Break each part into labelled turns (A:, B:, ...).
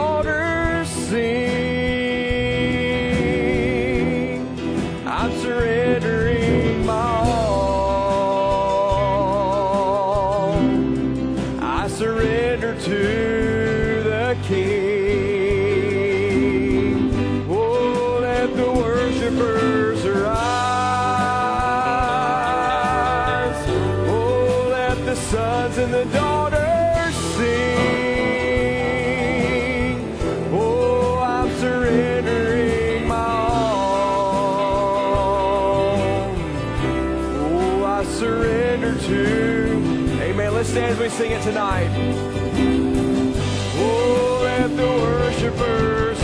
A: daughters sing. I'm surrendering my all. I surrender to the King. Oh, let the worshipers arise. Oh, let the sons and the daughters sing. Oh, I'm surrendering my all. Oh, I surrender to. Amen. Let's stand as we sing it tonight. Oh, let the worshipers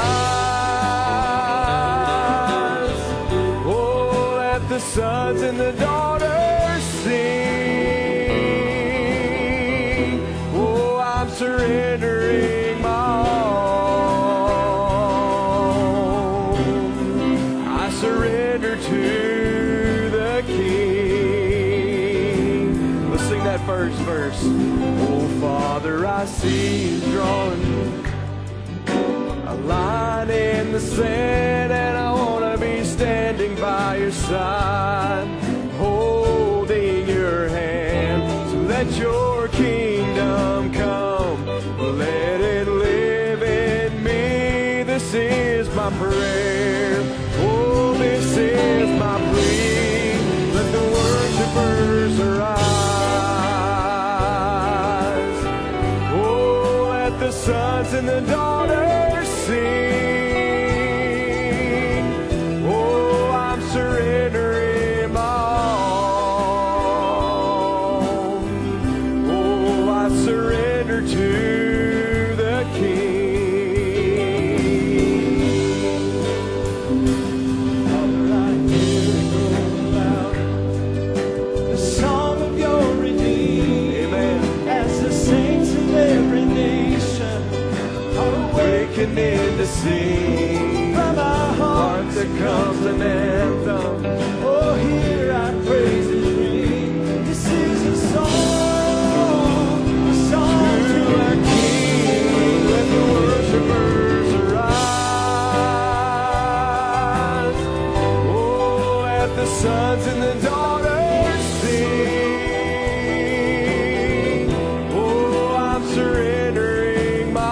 A: arise. Oh, let the sons and the daughters sing. Oh, I'm surrendering my all. I surrender to the King. Let's sing that first verse. Oh, Father, I see you drawing a line in the sand, and I want to be standing by your side, holding your hand. So let your kingdom come, let it live in me. This is my prayer. Oh, this is my plea. Let the worshipers arise. Oh, let the sons and the daughters sing. Oh, I'm surrendering my all. Oh, I surrender to the King. Father, I hear it roll out, the song of your redeemed. Amen. As the saints of every nation are awakening to sing. From our heart there comes an anthem. Oh, here I praise His ring. This is a song to our King. Let the worshipers arise. Oh, let the sons and the daughters sing. Oh, I'm surrendering my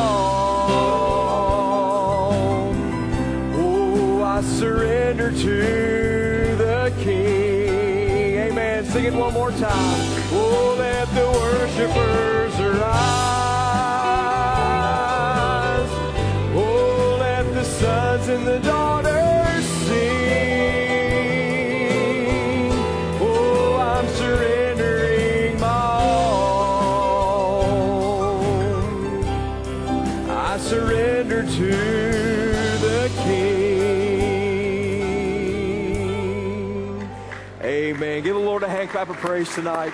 A: all. Oh, I surrender to the King. Amen. Sing it one more time. Oh, let the worshipers arise. Oh, let the sons and the daughters sing. Oh, I'm surrendering my all. I surrender to the King. Amen. Give the Lord a hand clap of praise tonight.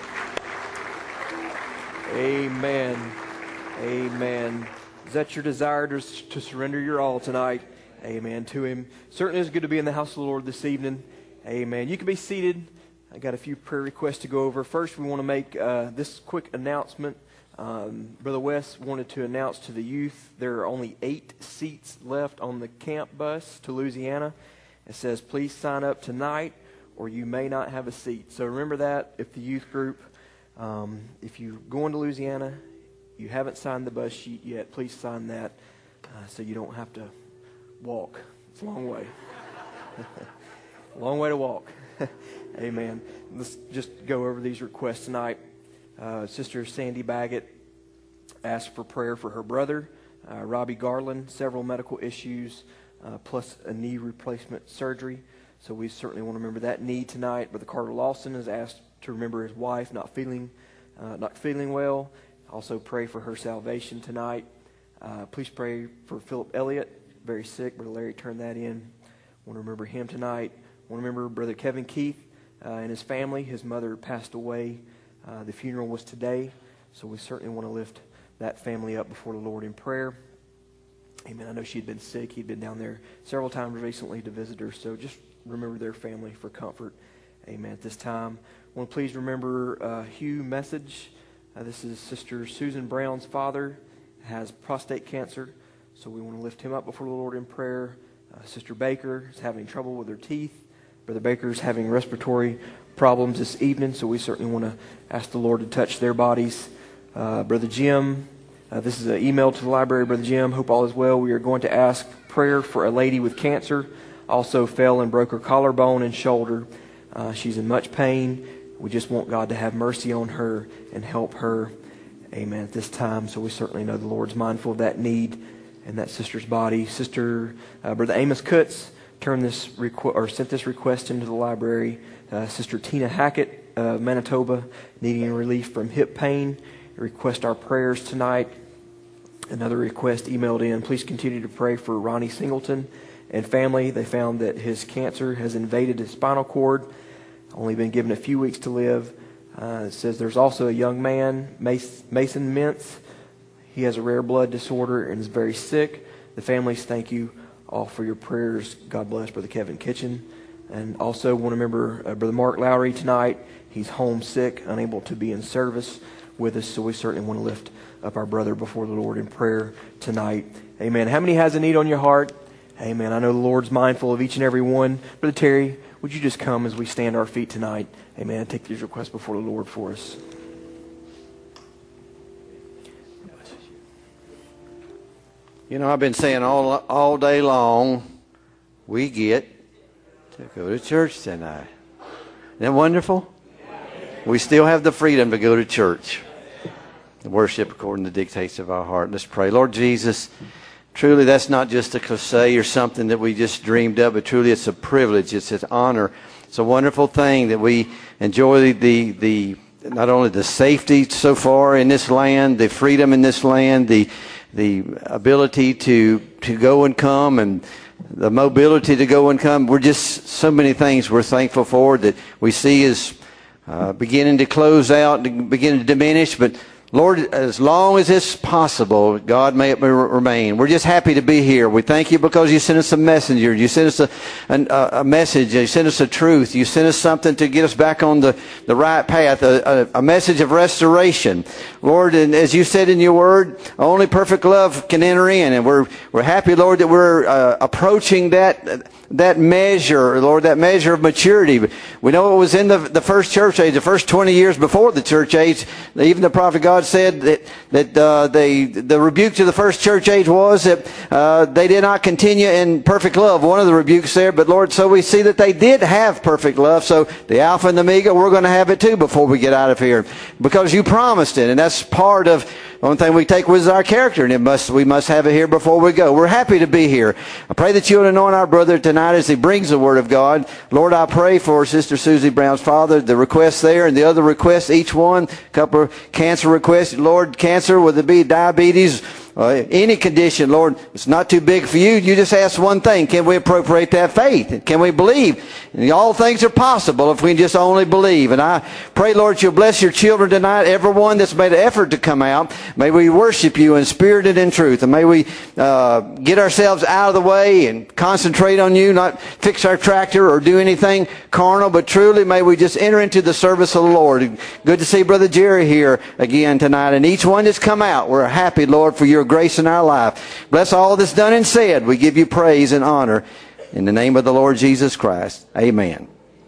A: Amen. Amen. Is that your desire to surrender your all tonight? Amen. To Him. Certainly it's good to be in the house of the Lord this evening. Amen. You can be seated. I got a few prayer requests to go over. First, we want to make this quick announcement. Brother Wes wanted to announce to the youth there are only 8 seats left on the camp bus to Louisiana. It says, please sign up tonight or you may not have a seat. So remember that if the youth group, if you're going to Louisiana, you haven't signed the bus sheet yet, please sign that so you don't have to walk. It's a long way. A long way to walk. Amen. Let's just go over these requests tonight. Sister Sandy Baggett asked for prayer for her brother, Robbie Garland, several medical issues, plus a knee replacement surgery. So we certainly want to remember that need tonight. Brother Carter Lawson has asked to remember his wife not feeling well. Also pray for her salvation tonight. Please pray for Philip Elliott, very sick. Brother Larry turned that in. Want to remember him tonight. Want to remember Brother Kevin Keith and his family. His mother passed away. The funeral was today, so we certainly want to lift that family up before the Lord in prayer. Amen. I know she'd been sick. He'd been down there several times recently to visit her, so just remember their family for comfort. Amen. At this time, I want to please remember Hugh Message. This is Sister Susan Brown's father. has prostate cancer, so we want to lift him up before the Lord in prayer. Sister Baker is having trouble with her teeth. Brother Baker's having respiratory problems this evening, so we certainly want to ask the Lord to touch their bodies. Brother Jim, this is an email to the library. Brother Jim, hope all is well. We are going to ask prayer for a lady with cancer. Also fell and broke her collarbone and shoulder. She's in much pain. We just want God to have mercy on her and help her. Amen. At this time, so we certainly know the Lord's mindful of that need and that sister's body. Brother Amos Kutz sent this request into the library. Sister Tina Hackett of Manitoba, needing relief from hip pain. Request our prayers tonight. Another request emailed in. Please continue to pray for Ronnie Singleton and family. They found that his cancer has invaded his spinal cord. Only been given a few weeks to live. It says there's also a young man, Mason Mintz. He has a rare blood disorder and is very sick. The families thank you all for your prayers. God bless Brother Kevin Kitchen. And also want to remember Brother Mark Lowry tonight. He's homesick, unable to be in service with us, so we certainly want to lift up our brother before the Lord in prayer tonight. Amen. How many has a need on your heart? Amen. I know the Lord's mindful of each and every one. Brother Terry, would you just come as we stand our feet tonight? Amen. And take these requests before the Lord for us.
B: You know, I've been saying all day long, we get to go to church tonight. Isn't that wonderful? We still have the freedom to go to church and worship according to the dictates of our heart. Let's pray. Lord Jesus, truly that's not just a cliche or something that we just dreamed of, but truly it's a privilege. It's an honor. It's a wonderful thing that we enjoy the not only the safety so far in this land, the freedom in this land, the ability to go and come, and the mobility to go and come. We're just so many things we're thankful for that we see as beginning to close out, beginning to diminish. But Lord, as long as it's possible, God, may it remain. We're just happy to be here. We thank you because you sent us a messenger. You sent us a message. You sent us a truth. You sent us something to get us back on the right path, a message of restoration. Lord, and as you said in your word, only perfect love can enter in. And we're happy, Lord, that we're approaching that measure, Lord, that measure of maturity. We know it was in the first church age, the first 20 years before the church age. Even the prophet God said that the rebuke to the first church age was that they did not continue in perfect love. One of the rebukes there, but Lord, so we see that they did have perfect love. So the Alpha and the Omega, we're going to have it too before we get out of here, because you promised it, and that's part of the only thing we take with is our character, and we must have it here before we go. We're happy to be here. I pray that you would anoint our brother tonight as he brings the Word of God. Lord, I pray for Sister Susie Brown's father, the requests there, and the other requests, each one, a couple of cancer requests. Lord, cancer, whether it be diabetes, any condition, Lord, it's not too big for you. You just ask one thing. Can we appropriate that faith? Can we believe? And all things are possible if we just only believe. And I pray, Lord, you'll bless your children tonight, everyone that's made an effort to come out. May we worship you in spirit and in truth. And may we get ourselves out of the way and concentrate on you, not fix our tractor or do anything carnal, but truly may we just enter into the service of the Lord. Good to see Brother Jerry here again tonight. And each one that's come out, we're happy, Lord, for your grace in our life. Bless all that's done and said. We give you praise and honor in the name of the Lord Jesus Christ. Amen.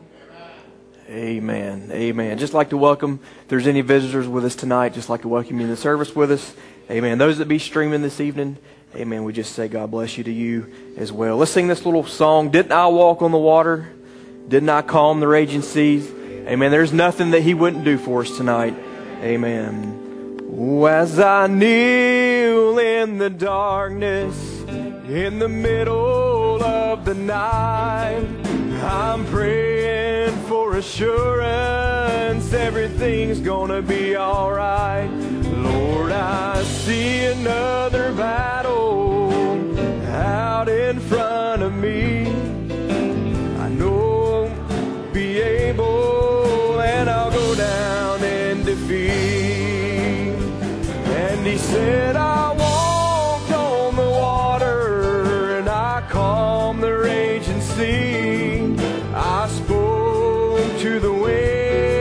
A: Amen. Amen. Just like to welcome, if there's any visitors with us tonight, just like to welcome you in the service with us. Amen. Those that be streaming this evening, amen, we just say God bless you to you as well. Let's sing this little song. Didn't I walk on the water? Didn't I calm the raging seas? Amen. There's nothing that he wouldn't do for us tonight. Amen. As I kneel in the darkness, in the middle of the night, I'm praying for assurance everything's gonna be alright. Lord, I see another battle out in front of me. I know I'll be able, and I'll go down in defeat. And he said, I walked on the water, and I calmed the raging sea. I spoke to the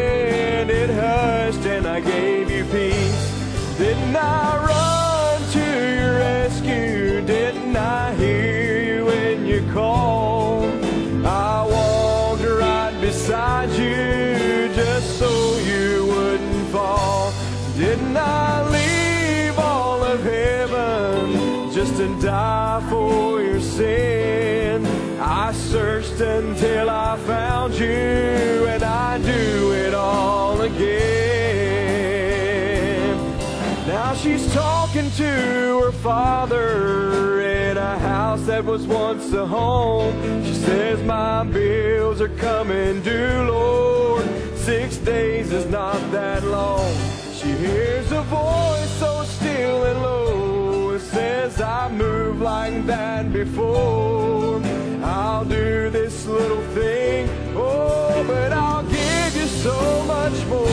A: wind, it hushed, and I gave you peace. Didn't I run to just to die for your sin. I searched until I found you, and I do it all again. Now she's talking to her father in a house that was once a home. She says, my bills are coming due, Lord. 6 days is not that long. She hears a voice so still and low. It says, I've moved like that before. I'll do this little thing, oh, but I'll give you so much more.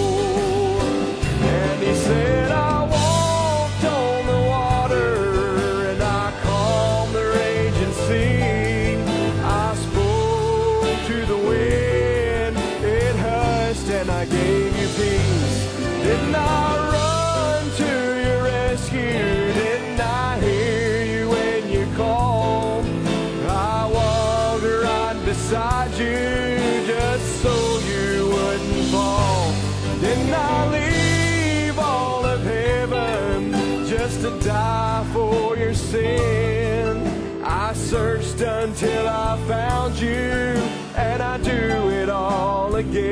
A: And he said, I walked on the water, and I calmed the raging sea. I spoke to the wind, it hushed, and I gave you peace. Didn't I run to your rescue? Didn't I hear you when you called? I walked right beside you just so you wouldn't fall. Didn't I leave all of heaven just to die for your sin? I searched until I found you, and I do it all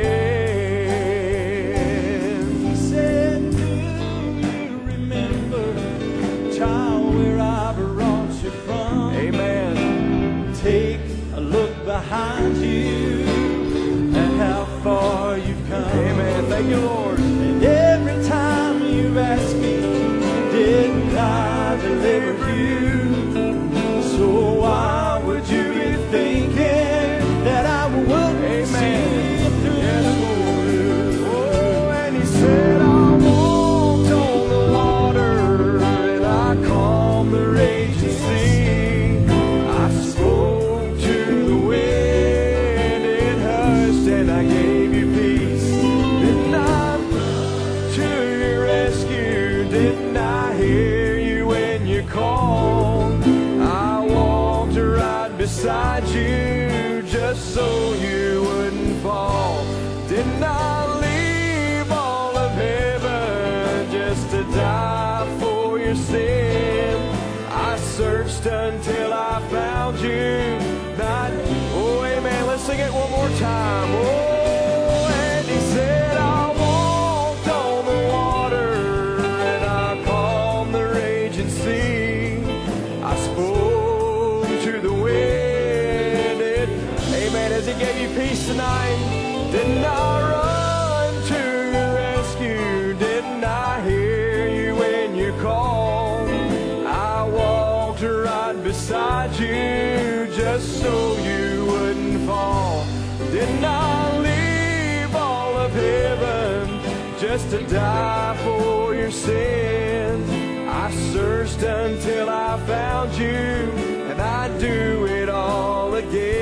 A: again.
C: He said, do you remember, child, where I brought you from?
A: Amen.
C: Take a look behind you at how far you've come.
A: Amen. Thank you, Lord.
C: And every time you ask me, didn't I deliver you? So why would you be thinking that I wouldn't see you through?
A: Yes, Lord. Oh, and he said, I walked on the water, and I calmed the raging sea. I spoke to the wind, it hushed, and I gave you peace. Didn't I to your rescue? Didn't I hear you when you called? I walked right beside you just so you wouldn't fall. Didn't I leave all of heaven just to die for your sin? I searched until I found you. Not, oh, amen. Let's sing it one more time. Oh, and he said, I walked on the water, and I calmed the raging sea. I spoke to the wind, amen, as he gave you peace tonight. Didn't I run to your rescue? Didn't I hear you when you called? I walked right beside you just so you wouldn't fall. Didn't I leave all of heaven just to die for your sins? I searched until I found you, and I do it all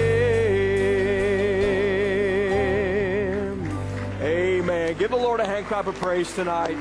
A: again. Amen. Give the Lord a hand clap of praise tonight.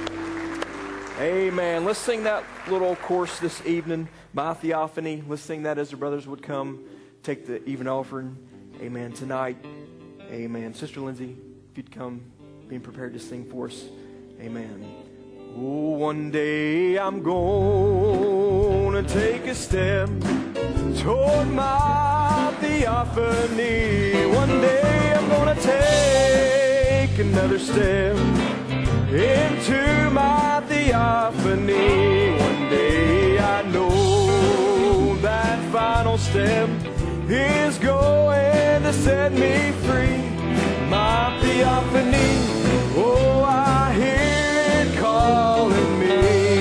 A: Amen. Let's sing that little chorus this evening, My Theophany. Let's sing that as the brothers would come take the even offering. Amen. Tonight. Amen. Sister Lindsay, if you'd come, being prepared to sing for us. Amen. Oh, one day I'm gonna take a step toward my theophany. One day I'm gonna take another step into my theophany. One day I know that final step is going to set me free. My theophany, oh, I hear it calling me.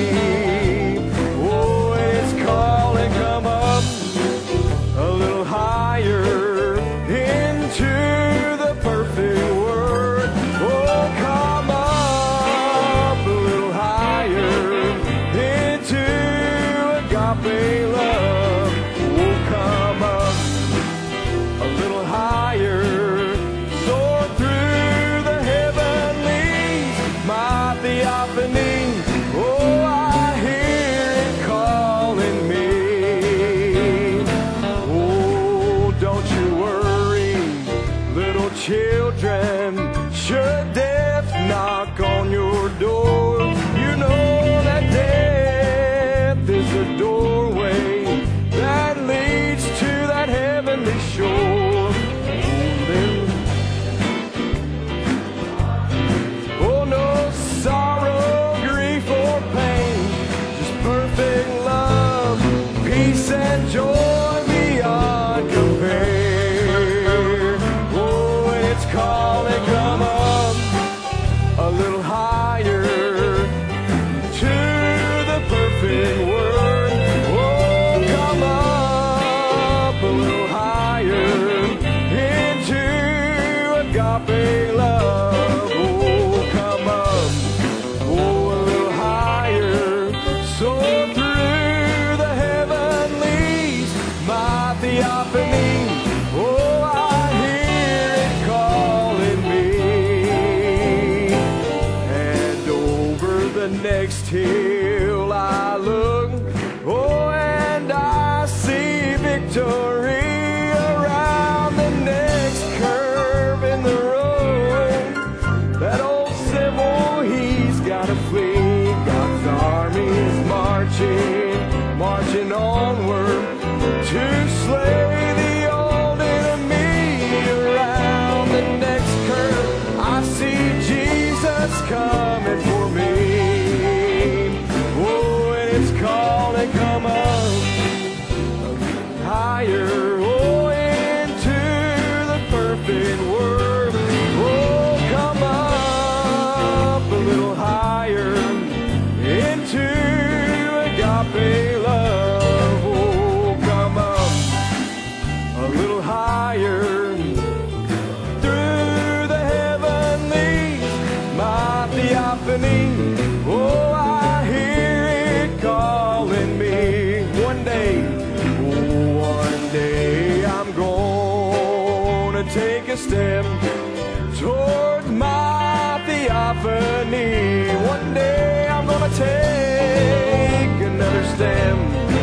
A: Oh, it's calling, come up a little higher into the perfect word. Oh, come up a little higher into agape love. Oh, come up a little higher, soar through the heavenlies. My theophany, oh, I hear it calling me. Oh, don't you worry, little children. Should death knock on your door, you know that death is a door
C: theophany. Oh, I hear it calling me. And over the next hill I look, oh, and I see victory. Around the next curve in the road, that old symbol, he's got to flee. God's army is marching onward to slay the old enemy. Around the next curve, I see Jesus coming for me. Oh, and it's calling, come up higher, oh, into the perfect word. Oh, come up a little higher into agape love. Oh, come up a little higher through the heavenlies, my theophany. Oh, I hear it calling me. One day I'm gonna take a step towards my theophany. One day I'm gonna take another step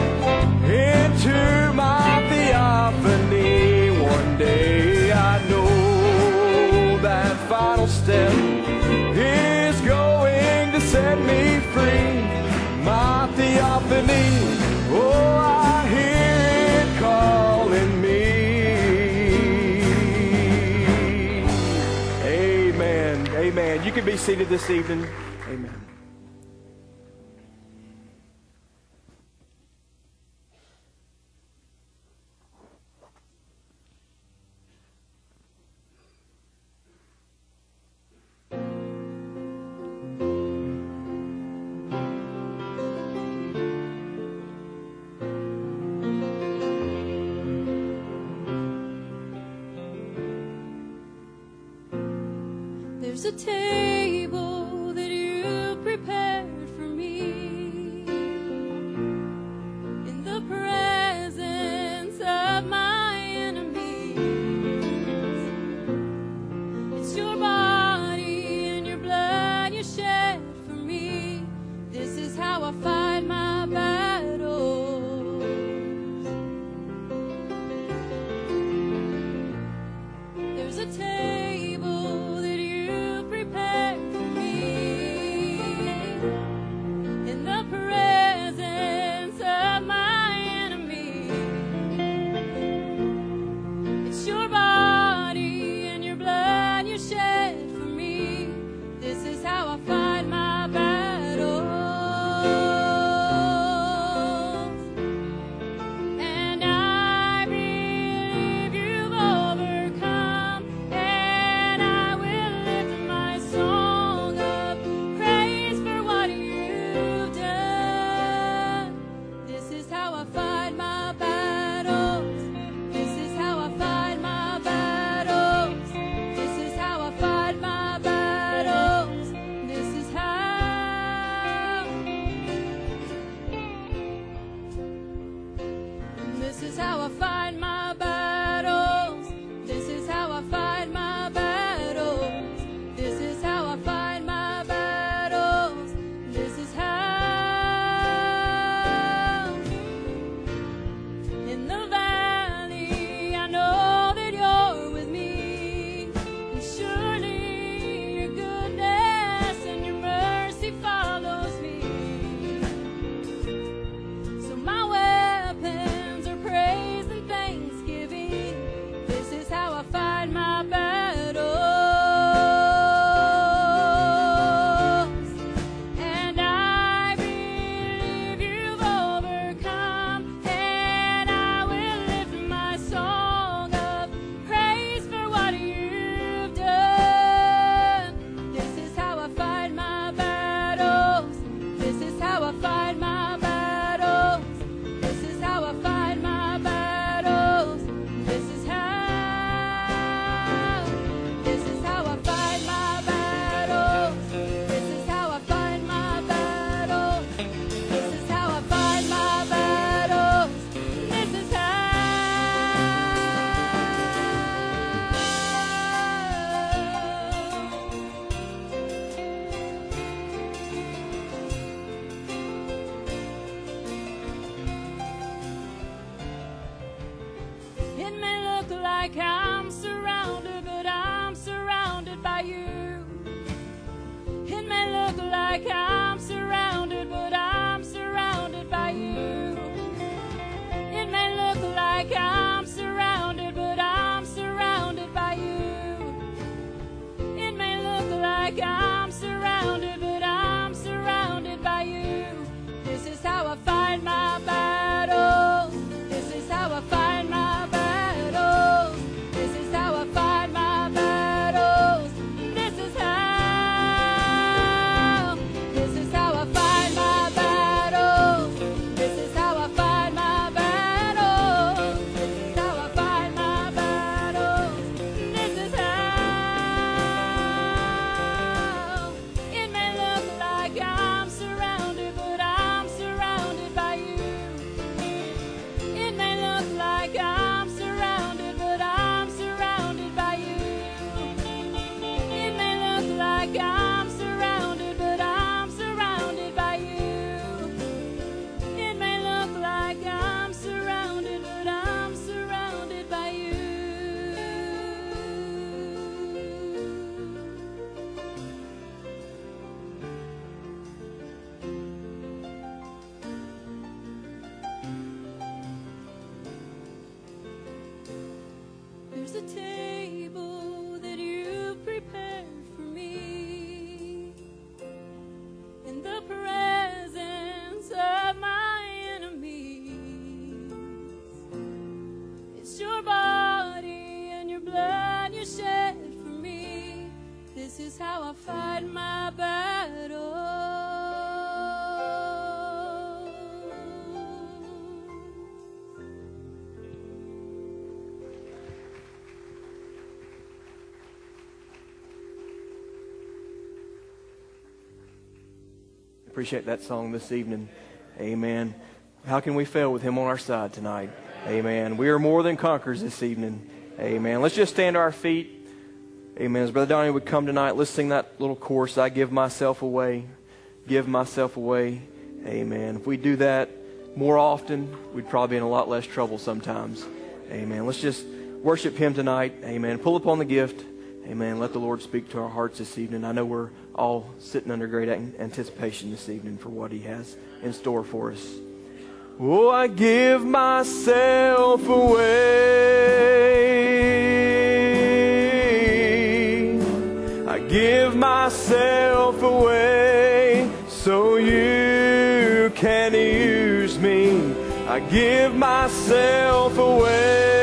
C: into my theophany. One day I know that final step is going to set me free. My theophany, oh, I hear it calling me. Amen. Amen. You can be seated this evening. Amen.
D: There's a table that you prepared for me in the presence of my enemies. It's your body and your blood you shed for me. This is how I fight my battles. There's a table that you prepared for me in the presence of my enemies. It's your body and your blood you shed for me. This is how I fight my battles. And I believe you've overcome, and I will lift my song of praise for what you've done. This is how I fight my battles. This is how I fight my battles. This is how I fight my battles. This is how. This is how I fight my battles. This is how I fight my battles. This is how I fight my battles. This is how. In the valley, I know that you're with me. And surely your goodness and your mercy follows me. So my weapons are praise and thanks. like I'm surrounded, but I'm surrounded by you. It may look like I'm surrounded, but I'm surrounded by you. It may look like I'm surrounded, but I'm surrounded by you. It may look like I'm surrounded, but I'm surrounded by you. This is how I fight my battles. This is how I fight my battles. This is how I fight my battles. This is how. This is how I fight my battles. This is how I fight my battles. This is how I fight my battles. This is how. It may look like I'm surrounded, but I'm surrounded by you. It may look like I'm surrounded, but I'm surrounded by you. It may look like I'm surrounded, but I'm surrounded by you. It may look like I'm surrounded, but I'm surrounded by you. There's a table that you've prepared for me in the presence of my enemies. It's your body and your blood you shed for me. This is how I fight my battle.
A: Appreciate that song this evening. Amen. How can we fail with him on our side tonight? Amen. We are more than conquerors this evening. Amen. Let's just stand to our feet. Amen. As Brother Donnie would come tonight, let's sing that little chorus, I give myself away. Give myself away. Amen. If we do that more often, we'd probably be in a lot less trouble sometimes. Amen. Let's just worship him tonight. Amen. Pull upon the gift. Amen. Let the Lord speak to our hearts this evening. I know we're all sitting under great anticipation this evening for what he has in store for us. Oh, I give myself away. I give myself away so you can use me. I give myself away.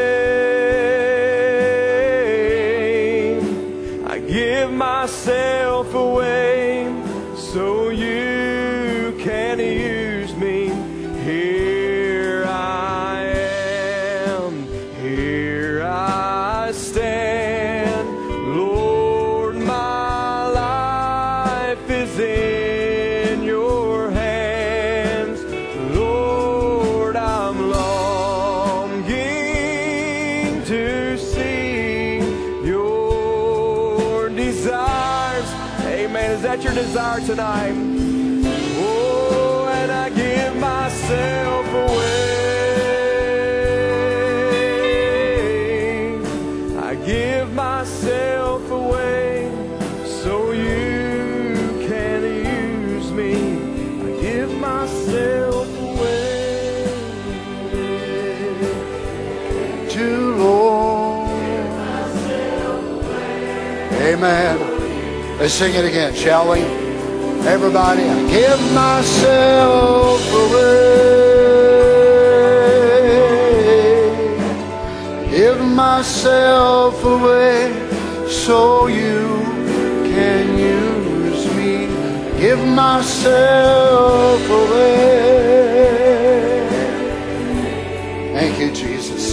A: Give myself away so you can use me. Here I am, here I stand. Lord, my life is in your hands. Lord, I'm longing to see your desires. Amen. Is that your desire tonight? Oh, and I give myself away. I give myself away so you can use me. I give myself away
E: to Lord. Amen. Let's sing it again, shall we? Everybody, I give myself away. Give myself away so you can use me. Give myself away. Thank you, Jesus.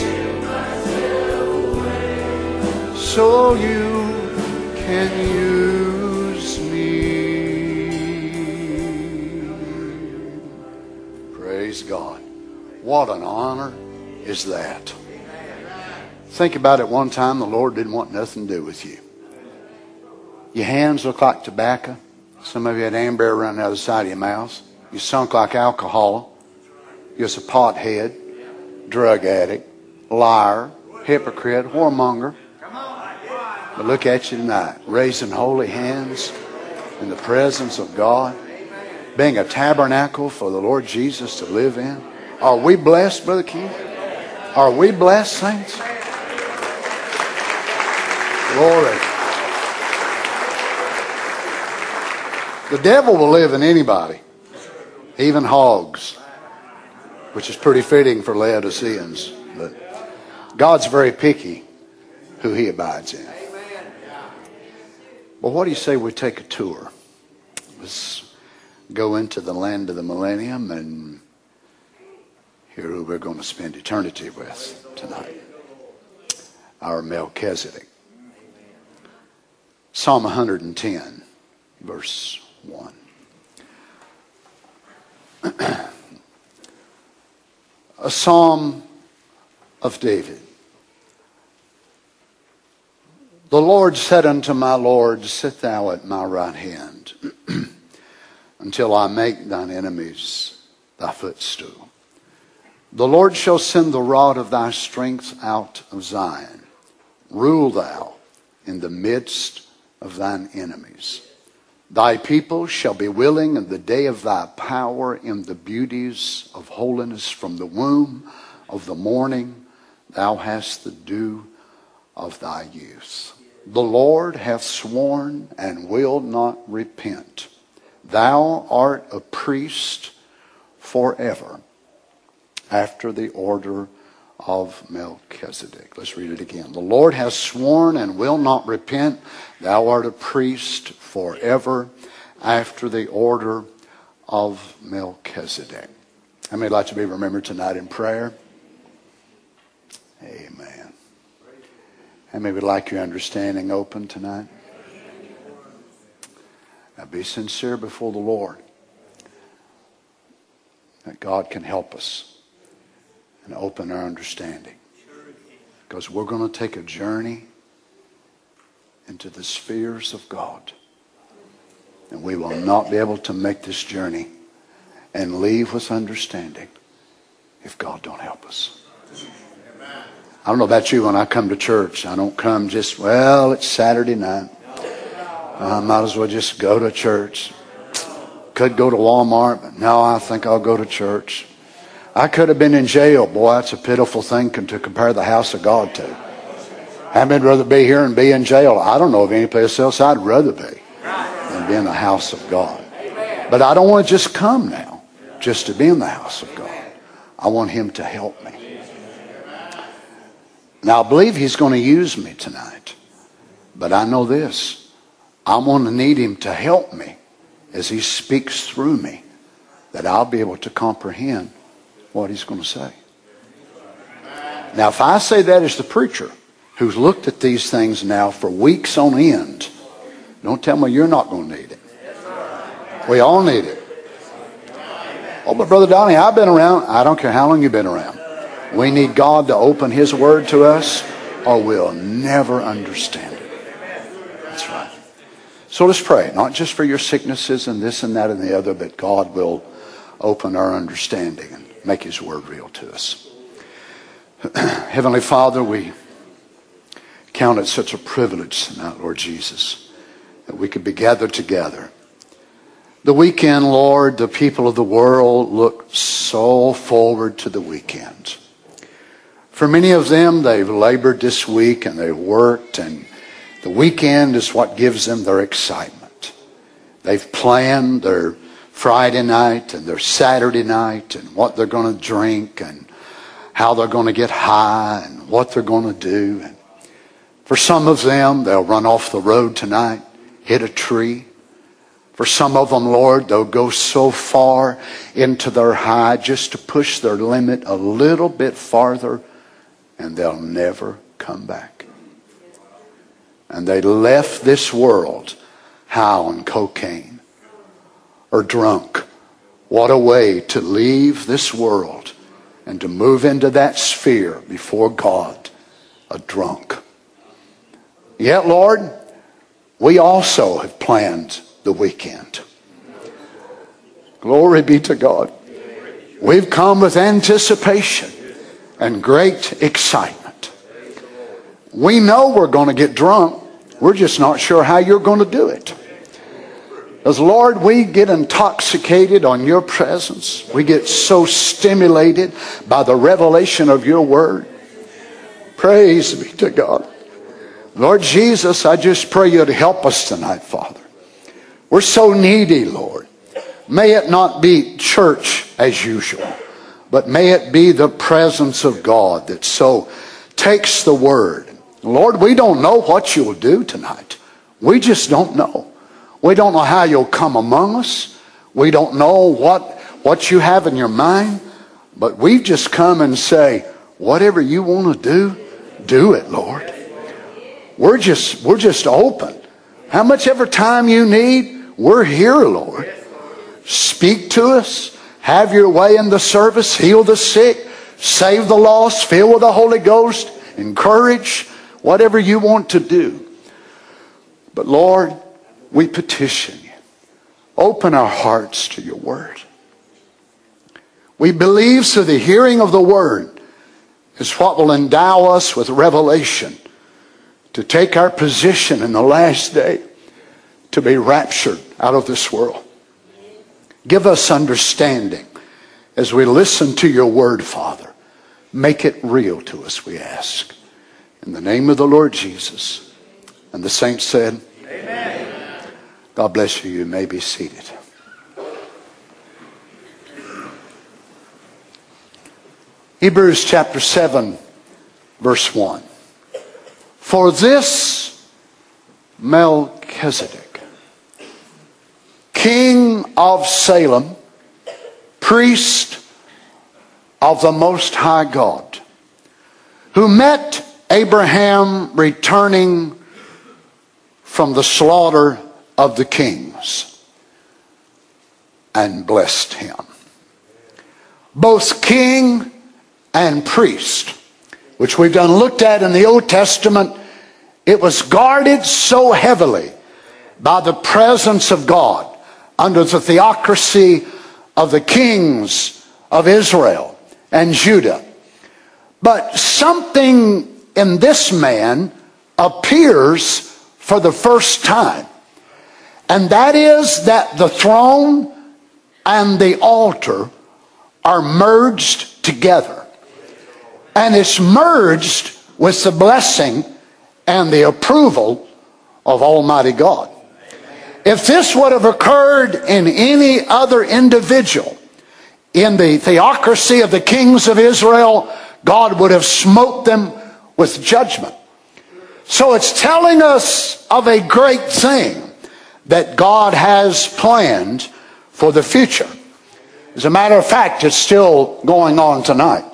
E: So you can use me. Praise God. What an honor is that. Think about it. One time the Lord didn't want nothing to do with you. Your hands look like tobacco. Some of you had amber around the other side of your mouth. You sunk like alcohol. You're a pothead, drug addict, liar, hypocrite, whoremonger. But look at you tonight, raising holy hands in the presence of God, being a tabernacle for the Lord Jesus to live in. Are we blessed, Brother Keith? Are we blessed, saints? Glory. The devil will live in anybody, even hogs, which is pretty fitting for Laodiceans. But God's very picky who he abides in. Well, what do you say we take a tour? Let's go into the land of the millennium and hear who we're going to spend eternity with tonight. Our Melchizedek. Psalm 110, verse 1. A psalm of David. The Lord said unto my Lord, sit thou at my right hand, until I make thine enemies thy footstool. The Lord shall send the rod of thy strength out of Zion. Rule thou in the midst of thine enemies. Thy people shall be willing in the day of thy power, in the beauties of holiness. From the womb of the morning thou hast the dew of thy youth. The Lord hath sworn and will not repent. Thou art a priest forever, after the order of Melchizedek. Let's read it again. The Lord has sworn and will not repent. Thou art a priest forever, after the order of Melchizedek. How many would like to be remembered tonight in prayer? Amen. How many would like your understanding open tonight? Now be sincere before the Lord, that God can help us and open our understanding. Because we're going to take a journey into the spheres of God. And we will not be able to make this journey and leave with understanding if God don't help us. I don't know about you, when I come to church, I don't come just, well, it's Saturday night. I might as well just go to church. Could go to Walmart, but no, I think I'll go to church. I could have been in jail. Boy, that's a pitiful thing to compare the house of God to. I'd rather be here and be in jail. I don't know of any place else I'd rather be than be in the house of God. But I don't want to just come now just to be in the house of God. I want him to help me. Now, I believe he's going to use me tonight. But I know this. I'm going to need him to help me as he speaks through me, that I'll be able to comprehend what he's going to say. Now, if I say that as the preacher who's looked at these things now for weeks on end, don't tell me you're not going to need it. We all need it. Oh, but Brother Donnie, I've been around. I don't care how long you've been around. We need God to open his word to us, or we'll never understand it. That's right. So let's pray, not just for your sicknesses and this and that and the other, but God will open our understanding and make his word real to us. Heavenly Father, we count it such a privilege tonight, Lord Jesus, that we could be gathered together. The weekend, Lord, the people of the world look so forward to the weekend. For many of them, they've labored this week and they've worked, and the weekend is what gives them their excitement. They've planned their Friday night and their Saturday night and what they're going to drink and how they're going to get high and what they're going to do. And for some of them, they'll run off the road tonight, hit a tree. For some of them, Lord, they'll go so far into their high just to push their limit a little bit farther, and they'll never come back. And they left this world high on cocaine or drunk. What a way to leave this world and to move into that sphere before God, a drunk. Yet, Lord, we also have planned the weekend. Glory be to God. We've come with anticipation and great excitement. We know we're going to get drunk. We're just not sure how you're going to do it. Because, Lord, we get intoxicated on your presence. We get so stimulated by the revelation of your word. Praise be to God. Lord Jesus, I just pray you to help us tonight, Father. We're so needy, Lord. May it not be church as usual, but may it be the presence of God that so takes the word. Lord, we don't know what you'll do tonight. We just don't know. We don't know how you'll come among us. We don't know what you have in your mind. But we've just come and say, whatever you want to do it, Lord. We're just open. How much ever time you need, we're here, Lord. Speak to us. Have your way in the service. Heal the sick. Save the lost. Fill with the Holy Ghost. Encourage. Whatever you want to do. But Lord, we petition you. Open our hearts to your word. We believe so the hearing of the word is what will endow us with revelation to take our position in the last day to be raptured out of this world. Give us understanding as we listen to your word, Father. Make it real to us, we ask. In the name of the Lord Jesus. And the saints said, amen. God bless you. You may be seated. Hebrews chapter 7, verse 1. For this Melchizedek, king of Salem, priest of the Most High God, who met Abraham returning from the slaughter of the kings and blessed him. Both king and priest, which we've done looked at in the Old Testament, it was guarded so heavily by the presence of God under the theocracy of the kings of Israel and Judah. But something in this man appears for the first time. And that is that the throne and the altar are merged together. And it's merged with the blessing and the approval of Almighty God. If this would have occurred in any other individual in the theocracy of the kings of Israel, God would have smote them with judgment. So it's telling us of a great thing that God has planned for the future. As a matter of fact, it's still going on tonight.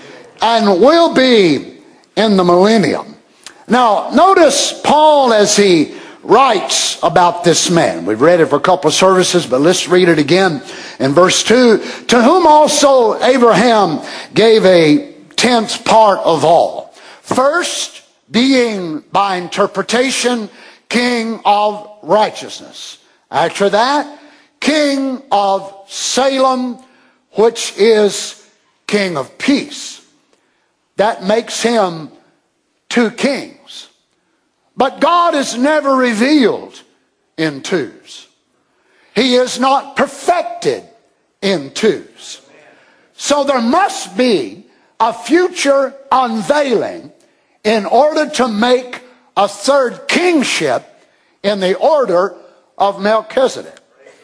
E: And will be in the millennium. Now, notice Paul as he writes about this man. We've read it for a couple of services, but let's read it again in verse 2. To whom also Abraham gave a tenth part of all. First, being by interpretation king of righteousness. After that, king of Salem, which is king of peace. That makes him two kings. But God is never revealed in twos. He is not perfected in twos. So there must be a future unveiling in order to make a third kingship in the order of Melchizedek.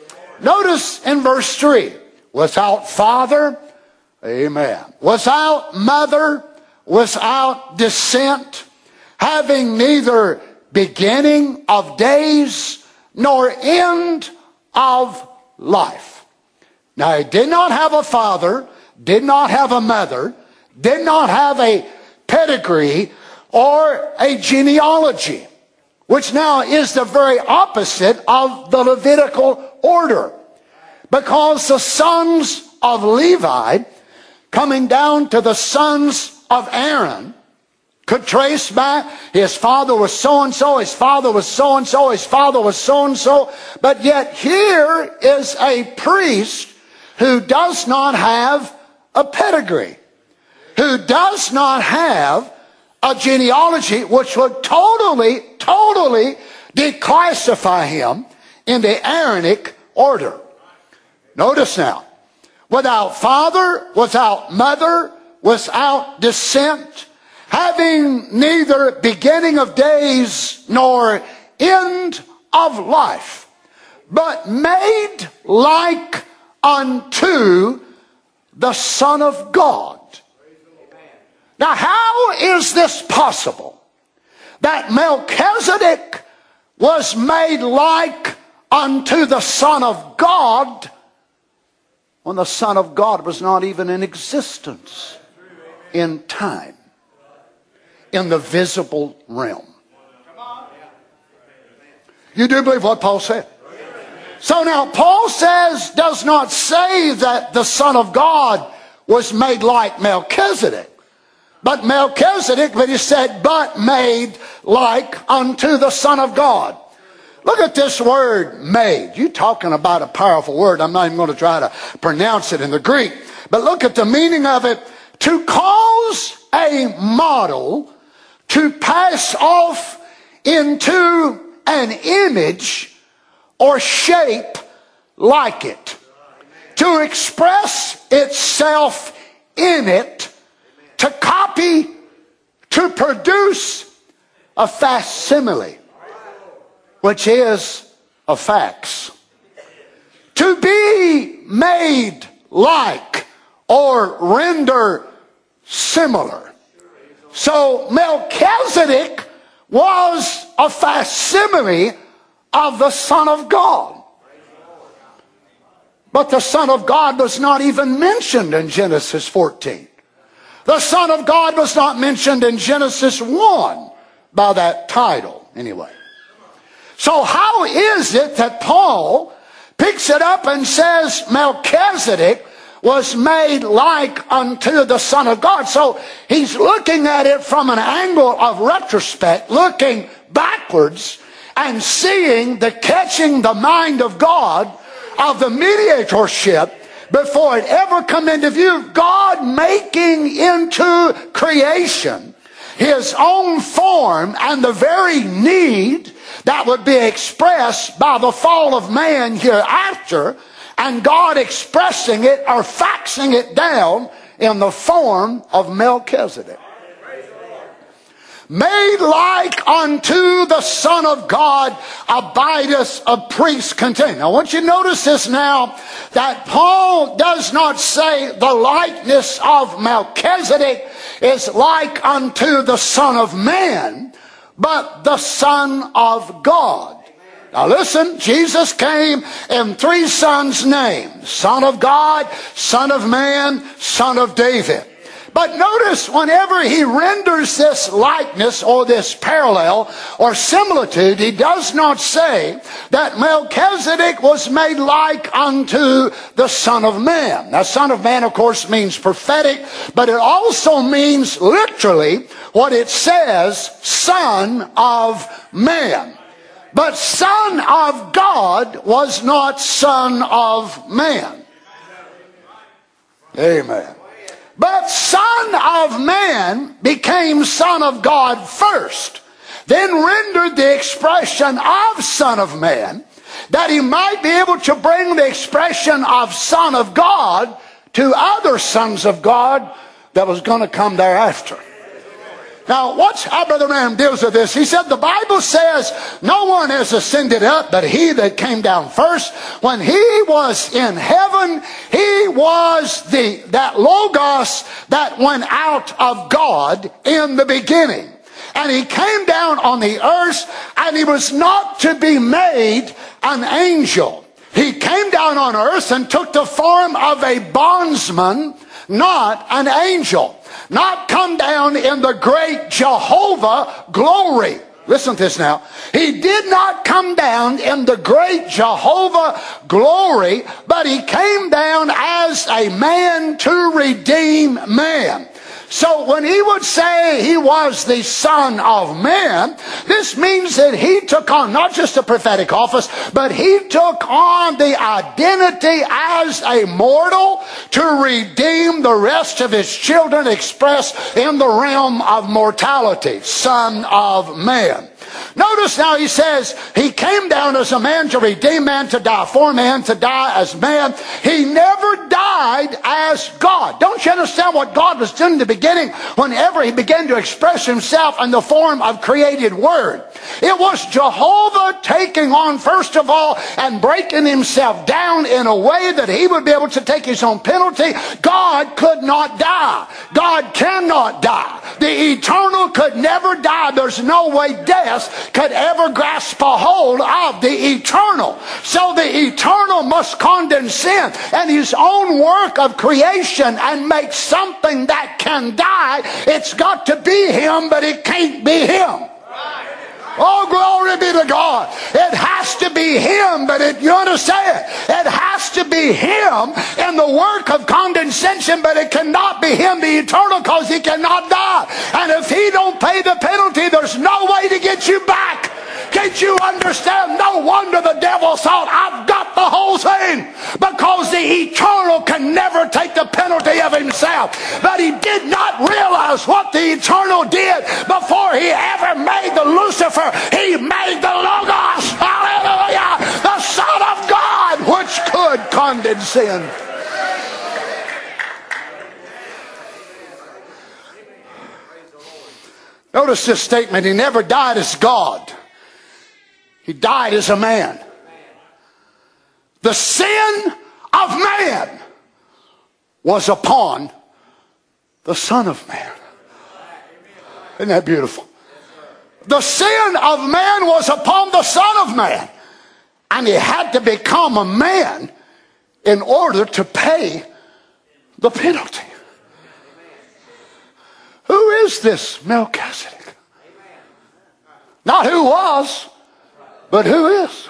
E: Notice in verse 3, without father, amen, without mother, without descent, having neither beginning of days nor end of life. Now he did not have a father, did not have a mother, did not have a pedigree or a genealogy, which now is the very opposite of the Levitical order. Because the sons of Levi, coming down to the sons of Aaron, could trace back, his father was so-and-so, his father was so-and-so, his father was so-and-so. But yet here is a priest who does not have a pedigree, who does not have a genealogy which would totally declassify him in the Aaronic order. Notice now, without father, without mother, without descent, having neither beginning of days nor end of life, but made like unto the Son of God. Now, how is this possible? That Melchizedek was made like unto the Son of God when the Son of God was not even in existence in time, in the visible realm. You do believe what Paul said? So now Paul does not say that the Son of God was made like Melchizedek. But he said, but made like unto the Son of God. Look at this word, made. You're talking about a powerful word. I'm not even going to try to pronounce it in the Greek. But look at the meaning of it. To cause a model to pass off into an image or shape like it. To express itself in it. To copy, to produce a facsimile, which is a fax. To be made like or render similar. So Melchizedek was a facsimile of the Son of God. But the Son of God was not even mentioned in Genesis 14. The Son of God was not mentioned in Genesis 1 by that title, anyway. So how is it that Paul picks it up and says Melchizedek was made like unto the Son of God? So he's looking at it from an angle of retrospect, looking backwards and seeing catching the mind of God of the mediatorship before it ever come into view. God making into creation his own form and the very need that would be expressed by the fall of man hereafter, and God expressing it or faxing it down in the form of Melchizedek. Made like unto the Son of God abideth a priest continually. Now I want you to notice this now, that Paul does not say the likeness of Melchizedek is like unto the Son of Man, but the Son of God. Now listen, Jesus came in three sons' names: Son of God, Son of Man, Son of David. But notice, whenever he renders this likeness or this parallel or similitude, he does not say that Melchizedek was made like unto the Son of Man. Now, Son of Man, of course, means prophetic, but it also means literally what it says, Son of Man. But Son of God was not Son of Man. Amen. But Son of Man became Son of God first, then rendered the expression of Son of Man, that he might be able to bring the expression of Son of God to other sons of God that was going to come thereafter. Now, watch how Brother Branham deals with this. He said, the Bible says, no one has ascended up but he that came down first. When he was in heaven, he was that Logos that went out of God in the beginning. And he came down on the earth, and he was not to be made an angel. He came down on earth and took the form of a bondsman, not an angel. Not come down in the great Jehovah glory. Listen to this now. He did not come down in the great Jehovah glory, but he came down as a man to redeem man. So when he would say he was the Son of Man, this means that he took on not just a prophetic office, but he took on the identity as a mortal to redeem the rest of his children expressed in the realm of mortality. Son of Man. Notice now he says he came down as a man to redeem man, to die for man, to die as man. He never died as God. Don't you understand what God was doing in the beginning whenever he began to express himself in the form of created word? It was Jehovah taking on, first of all, and breaking himself down in a way that he would be able to take his own penalty. God could not die. God cannot die. The eternal could never die. There's no way death could ever grasp a hold of the eternal. So the eternal must condescend and his own work of creation and make something that can die. It's got to be him, but it can't be him. Oh, glory be to God. It has to be him, but you understand? It has to be him in the work of condescension, but it cannot be him, the eternal, because he cannot die. And if he don't pay the penalty, there's no way to get you back. Can't you understand? No wonder the devil thought, I've got the whole thing, because the eternal can never take the penalty of himself. But he did not realize what the eternal did before he ever made the Lucifer. He made the Logos, hallelujah, the Son of God, which could condescend. Notice this statement. He never died as God. He died as a man. The sin of man was upon the Son of Man. Isn't that beautiful? The sin of man was upon the Son of Man. And he had to become a man in order to pay the penalty. Who is this Melchizedek? Not who was, but who is.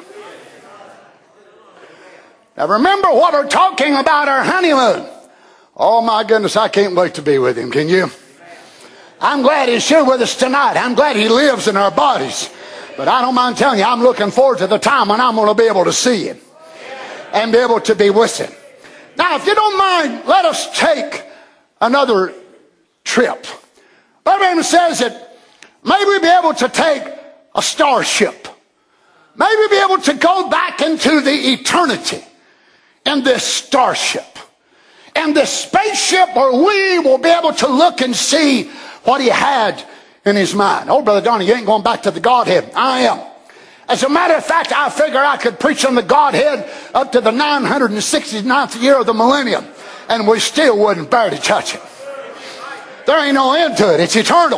E: Now remember what we're talking about, our honeymoon. Oh my goodness, I can't wait to be with him, can you? I'm glad he's here with us tonight. I'm glad he lives in our bodies. But I don't mind telling you, I'm looking forward to the time when I'm going to be able to see him and be able to be with him. Now, if you don't mind, let us take another trip. The Bible says that maybe we'll be able to take a starship. Maybe we'll be able to go back into the eternity in this starship. In this spaceship where we will be able to look and see what he had in his mind. Oh, Brother Donnie, you ain't going back to the Godhead. I am. As a matter of fact, I figure I could preach on the Godhead up to the 969th year of the millennium, and we still wouldn't barely touch it. There ain't no end to it. It's eternal.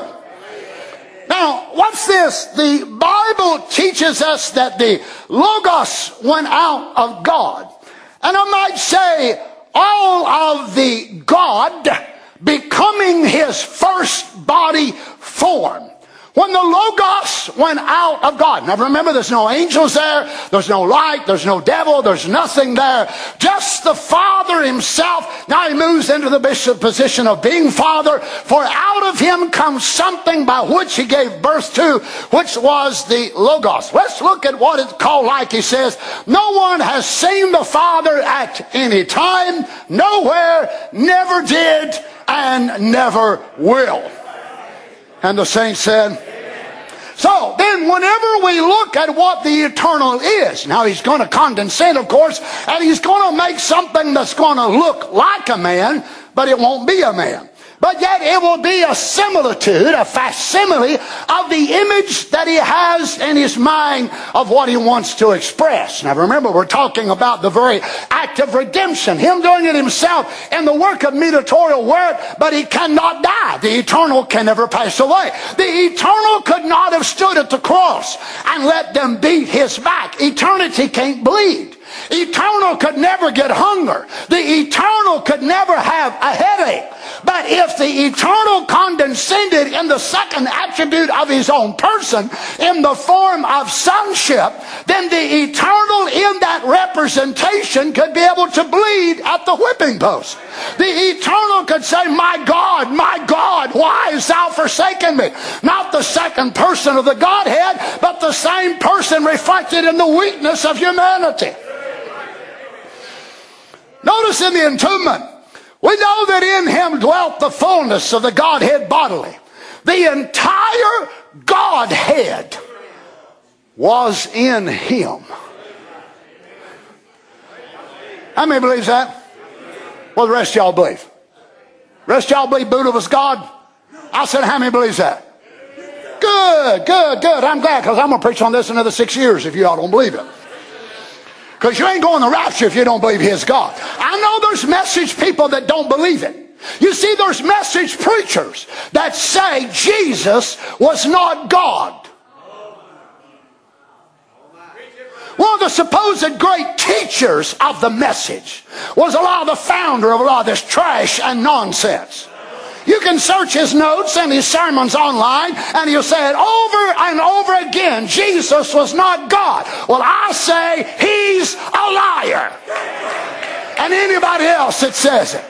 E: Now, what's this? The Bible teaches us that the Logos went out of God. And I might say, all of the God becoming his first body form. When the Logos went out of God. Now remember, there's no angels there. There's no light. There's no devil. There's nothing there. Just the Father himself. Now he moves into the position of being Father. For out of him comes something by which he gave birth to, which was the Logos. Let's look at what it's called like. He says, no one has seen the Father at any time, nowhere, never did, and never will. And the saints said, so then whenever we look at what the eternal is, now he's going to condescend, of course, and he's going to make something that's going to look like a man, but it won't be a man. But yet it will be a similitude, a facsimile of the image that he has in his mind of what he wants to express. Now remember, we're talking about the very act of redemption. Him doing it himself in the work of mediatorial work, but he cannot die. The eternal can never pass away. The eternal could not have stood at the cross and let them beat his back. Eternity can't bleed. Eternal could never get hunger. The eternal could never have a headache. But if the eternal condescended in the second attribute of his own person in the form of sonship, then the eternal in that representation could be able to bleed at the whipping post. The eternal could say, my God, why hast thou forsaken me? Not the second person of the Godhead, but the same person reflected in the weakness of humanity. Notice in the entombment, we know that in him dwelt the fullness of the Godhead bodily. The entire Godhead was in him. How many believes that? Well, the rest of y'all believe. The rest of y'all believe Buddha was God? I said, how many believes that? Good. I'm glad, because I'm going to preach on this another 6 years if y'all don't believe it. Because you ain't going to the rapture if you don't believe he is God. I know there's message people that don't believe it. You see, there's message preachers that say Jesus was not God. One of the supposed great teachers of the message was the founder of a lot of this trash and nonsense. You can search his notes and his sermons online, and he'll say it over and over again. Jesus was not God. Well, I say he's a liar. And anybody else that says it.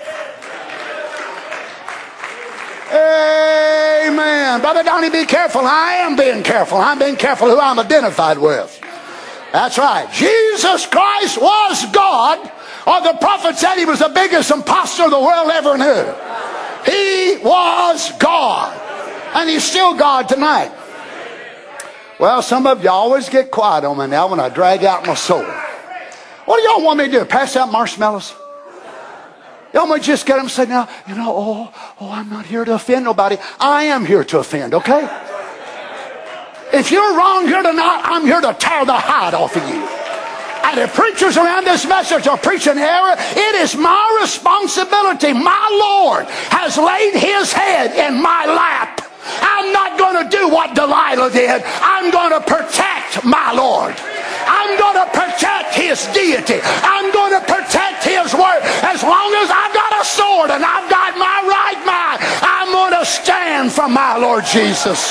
E: Amen. Brother Donnie, be careful. I am being careful. I'm being careful who I'm identified with. That's right. Jesus Christ was God, or the prophet said he was the biggest imposter the world ever knew. He was God. And he's still God tonight. Well, some of you always get quiet on me now when I drag out my sword. What do y'all want me to do? Pass out marshmallows? Y'all might just get them and say, now, I'm not here to offend nobody. I am here to offend, okay? If you're wrong here tonight, I'm here to tear the hide off of you. And if preachers around this message are preaching error, it is my responsibility. My Lord has laid his head in my lap. I'm not going to do what Delilah did. I'm going to protect my Lord. I'm going to protect his deity. I'm going to protect his word. As long as I've got a sword and I've got my right mind, I'm going to stand for my Lord Jesus.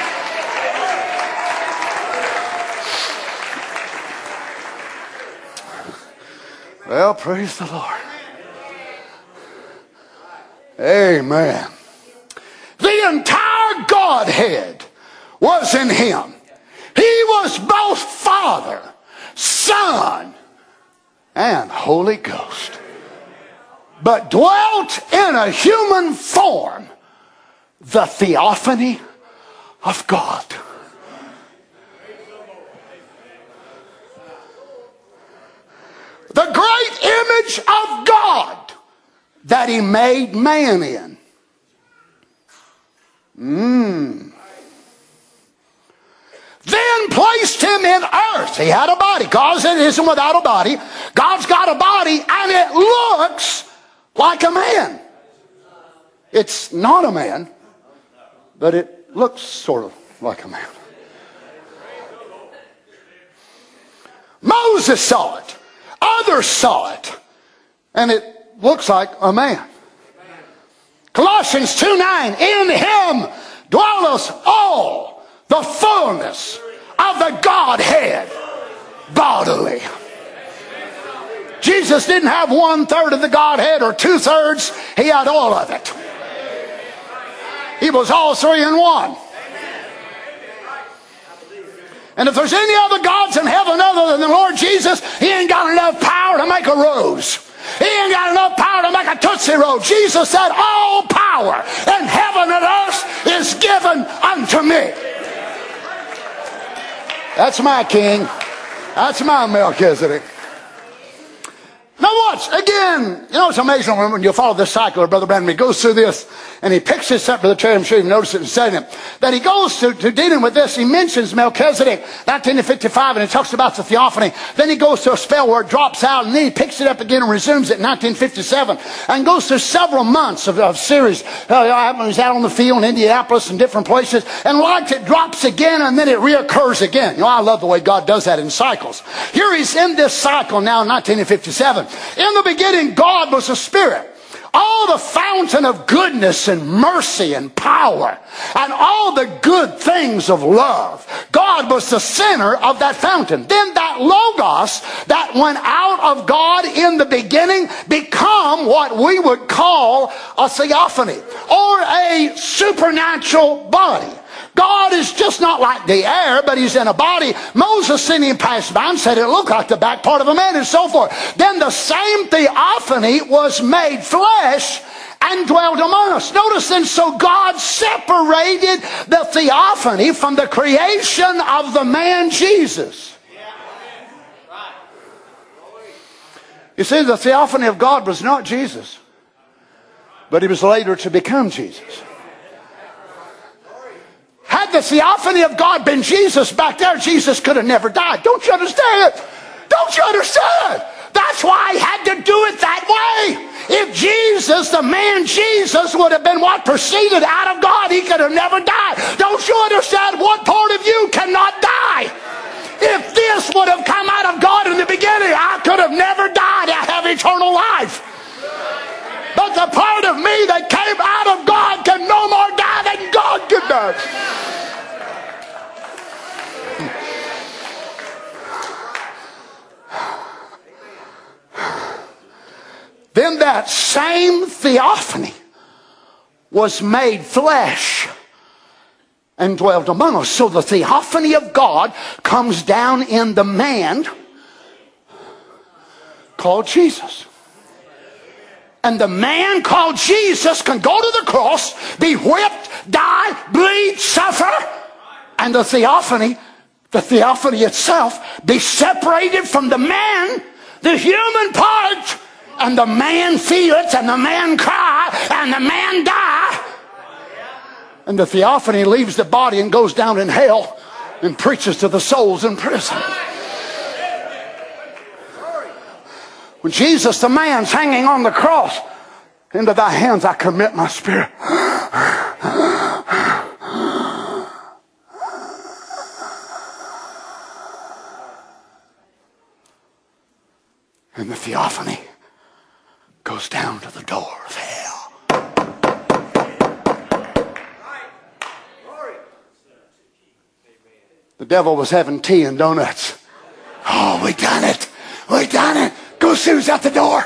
E: Well, praise the Lord. Amen. The entire Godhead was in him. He was both Father, Son, and Holy Ghost, but dwelt in a human form, the theophany of God. The great image of God that he made man in. Then placed him in earth. He had a body. God isn't without a body. God's got a body and it looks like a man. It's not a man, but it looks sort of like a man. Moses saw it. Others saw it, and it looks like a man. Colossians 2:9, in him dwelleth all the fullness of the Godhead bodily. Jesus didn't have 1/3 of the Godhead or 2/3. He had all of it. He was all three in one. And if there's any other gods in heaven other than the Lord Jesus, he ain't got enough power to make a rose. He ain't got enough power to make a Tootsie Roll. Jesus said, all power in heaven and earth is given unto me. That's my king. That's my Melchizedek. Now watch, again, it's amazing when you follow this cycle of Brother Branham. He goes through this, and he picks this up for the chair. I'm sure you've noticed it in studying it. That he goes to dealing with this. He mentions Melchizedek, 1955, and he talks about the theophany. Then he goes to a spell where it drops out, and then he picks it up again and resumes it in 1957. And goes through several months of series. He's out on the field in Indianapolis and different places. And like it drops again, and then it reoccurs again. I love the way God does that in cycles. Here he's in this cycle now in 1957. In the beginning, God was a spirit. all the fountain of goodness and mercy and power and all the good things of love. God was the center of that fountain. Then that Logos that went out of God in the beginning become what we would call a theophany, or a supernatural body. God is just not like the air, but he's in a body. Moses seen him pass by and said it looked like the back part of a man, and so forth. Then the same theophany was made flesh and dwelt among us. Notice then, so God separated the theophany from the creation of the man Jesus. You see, the theophany of God was not Jesus, but he was later to become Jesus. Had the theophany of God been Jesus back there, Jesus could have never died. Don't you understand? Don't you understand? That's why he had to do it that way. If Jesus, the man Jesus, would have been what proceeded out of God, he could have never died. Don't you understand? What part of you cannot die? If this would have come out of God in the beginning, I could have never died. I have eternal life. But the part of me that came out of God can no more die than God can die. Then that same theophany was made flesh and dwelt among us. So the theophany of God comes down in the man called Jesus. And the man called Jesus can go to the cross, be whipped, die, bleed, suffer, and the theophany itself be separated from the man, the human part, and the man feel it, and the man cry, and the man die. And the theophany leaves the body and goes down in hell and preaches to the souls in prison. When Jesus, the man's hanging on the cross, into thy hands I commit my spirit. And the theophany goes down to the door of hell. The devil was having tea and donuts. Oh, we done it. We done it. Go Sue's out the door.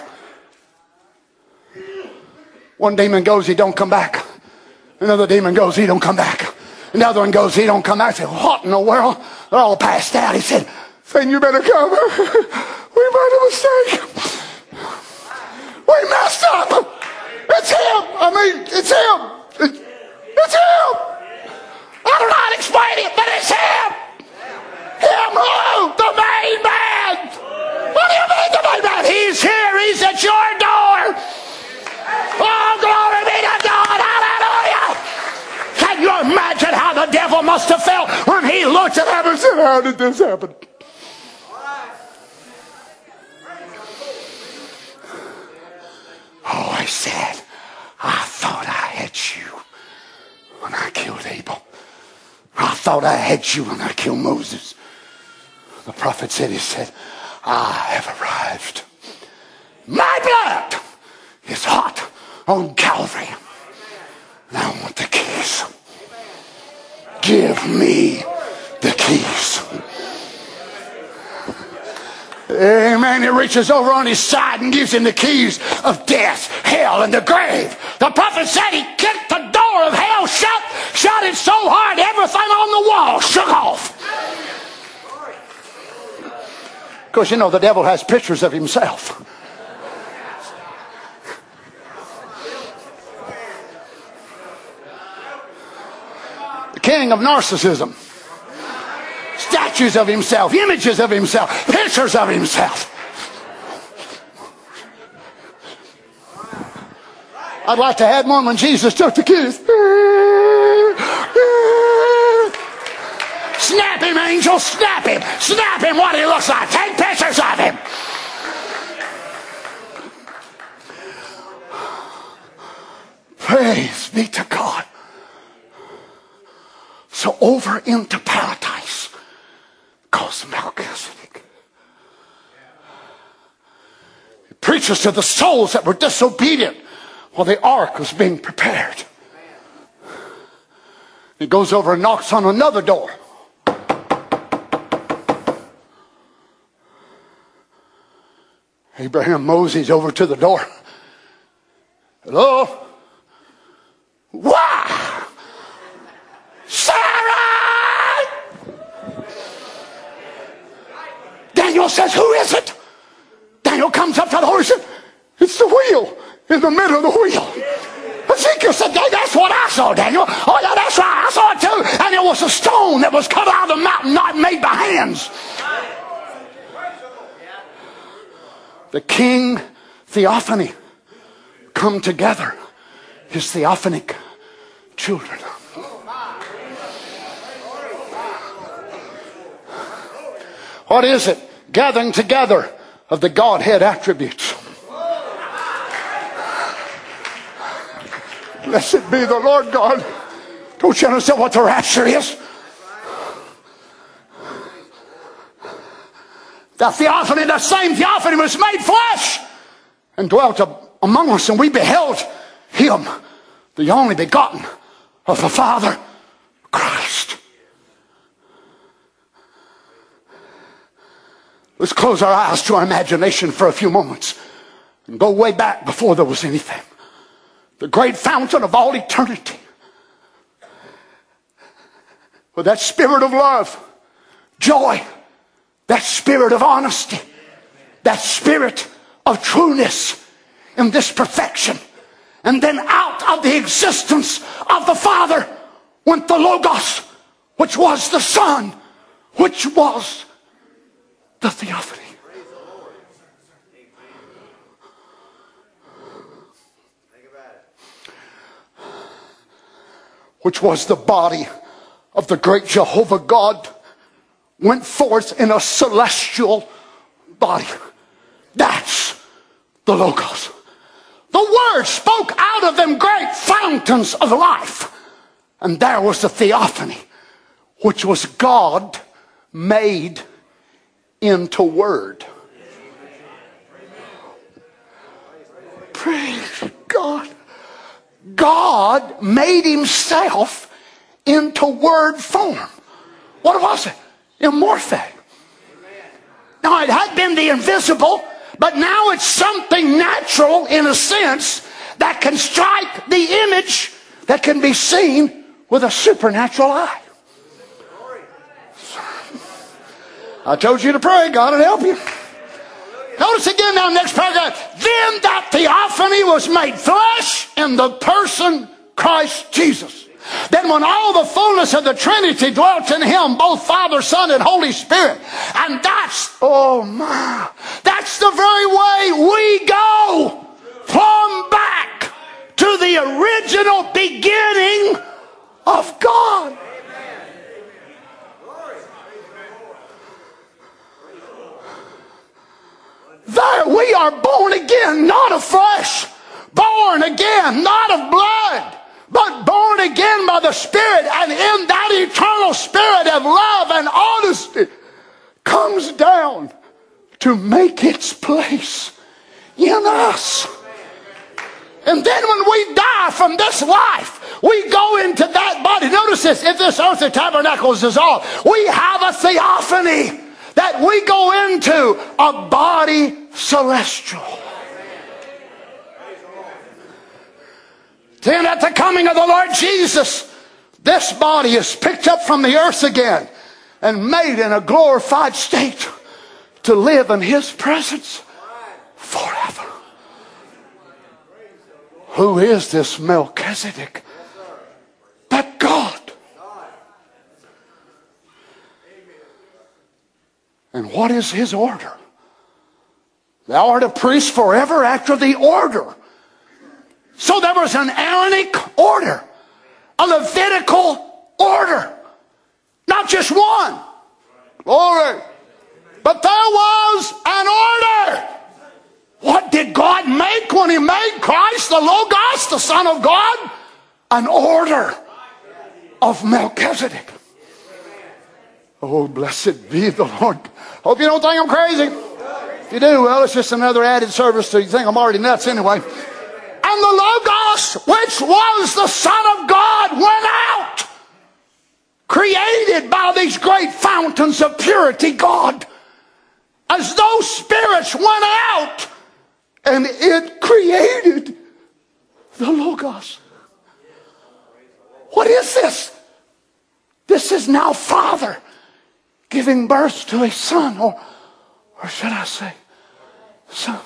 E: One demon goes, he don't come back. Another demon goes, he don't come back. Another one goes, he don't come back. I said, what in the world? They're all passed out. He said, Satan, you better come. We made a mistake. We messed up. It's him. I mean, it's him. It's him. I don't know how to explain it, but it's him. Him who? The main man. What do you mean the main man? He's here. He's at your door. Oh, glory be to God. Hallelujah. Can you imagine how the devil must have felt when he looked at him and said, how did this happen? Oh, I said, I thought I had you when I killed Abel. I thought I had you when I killed Moses. The prophet said, he said, I have arrived. My blood is hot on Calvary. And I want the keys. Give me the keys. Amen. He reaches over on his side and gives him the keys of death, hell, and the grave. The prophet said he kicked the door of hell shut, shut it so hard everything on the wall shook off. Of course, you know the devil has pictures of himself. The king of narcissism. Statues of himself, images of himself, pictures of himself. I'd like to have one when Jesus took the keys. Snap him, angel, snap him. Snap him what he looks like. Take pictures of him. Praise be to God. So over into paradise goes Melchizedek. He preaches to the souls that were disobedient while the ark was being prepared. He goes over and knocks on another door. Abraham moseys over to the door. Hello? Why? Sarah! Daniel says, who is it? Daniel comes up to the horse and it's the wheel in the middle of the wheel. Ezekiel said, hey, that's what I saw, Daniel. Oh, yeah, that's right. I saw it too. And it was a stone that was cut out of the mountain, not made by hands. The king theophany come together. His theophanic children. What is it? Gathering together of the Godhead attributes. Blessed be the Lord God. Don't you understand what the rapture is? The theophany, the same theophany was made flesh and dwelt among us, and we beheld him, the only begotten of the Father, Christ. Let's close our eyes to our imagination for a few moments and go way back before there was anything. The great fountain of all eternity. With that spirit of love, joy, that spirit of honesty, that spirit of trueness in this perfection. And then out of the existence of the Father went the Logos, which was the Son, which was the theophany. Which was the body of the great Jehovah God, went forth in a celestial body. That's the Logos. The Word spoke out of them great fountains of life. And there was the theophany, which was God made into Word. Praise God. God made himself into Word form. What was it? Immorphe. Now it had been the invisible, but now it's something natural in a sense that can strike the image that can be seen with a supernatural eye. I told you to pray. God will help you. Notice again now, next paragraph. Then that theophany was made flesh in the person Christ Jesus. Then when all the fullness of the Trinity dwelt in him, both Father, Son, and Holy Spirit. And that's, oh my, that's the very way we go. Plumb back to the original beginning of God. There we are born again, not of flesh. Born again, not of blood, but born again by the Spirit. And in that eternal spirit of love and honesty comes down to make its place in us. And then when we die from this life, we go into that body. Notice this, if this earthly tabernacle is dissolved, we have a theophany that we go into, a body celestial. Then at the coming of the Lord Jesus, this body is picked up from the earth again and made in a glorified state to live in his presence forever. Who is this Melchizedek? But God. And what is his order? Thou art a priest forever after the order. So there was an Aaronic order, a Levitical order. Not just one. Glory. But there was an order. What did God make when he made Christ, the Logos, the Son of God? An order of Melchizedek. Oh, blessed be the Lord. Hope you don't think I'm crazy. If you do, well, it's just another added service so you think I'm already nuts anyway. And the Logos, which was the Son of God, went out. Created by these great fountains of purity, God. As those spirits went out, and it created the Logos. What is this? This is now Father giving birth to a son, or should I say, sons.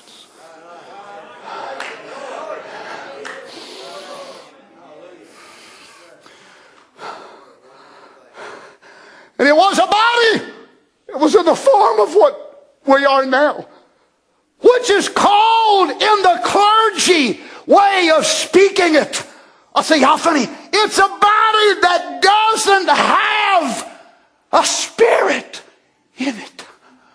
E: And it was a body. It was in the form of what we are now, which is called in the clergy way of speaking it a theophany. It's a body that doesn't have a spirit in it.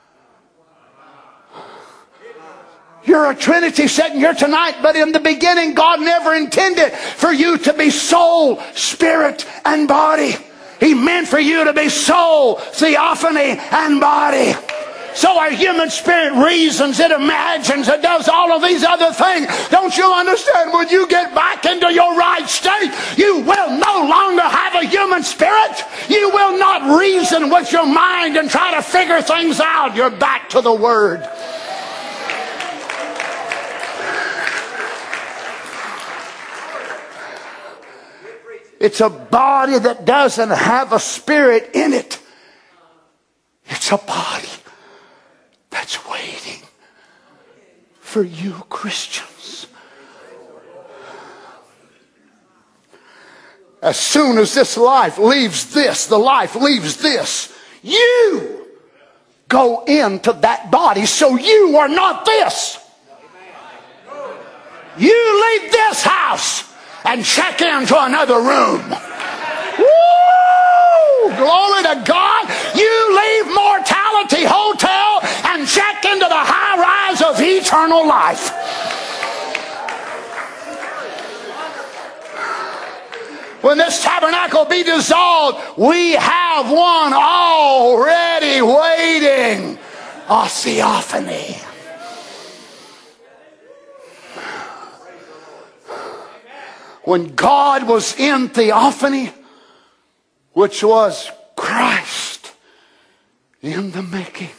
E: You're a Trinity sitting here tonight, but in the beginning, God never intended for you to be soul, spirit, and body. He meant for you to be soul, theophany, and body. So our human spirit reasons, it imagines, it does all of these other things. Don't you understand? When you get back into your right state, you will no longer have a human spirit. You will not reason with your mind and try to figure things out. You're back to the Word. It's a body that doesn't have a spirit in it. It's a body that's waiting for you Christians. As soon as this life leaves this, the life leaves this, you go into that body, so you are not this. You leave this house and check into another room. Woo! Glory to God. You leave Mortality Hotel and check into the high rise of eternal life. When this tabernacle be dissolved, we have one already waiting. A theophany. When God was in theophany, which was Christ in the making,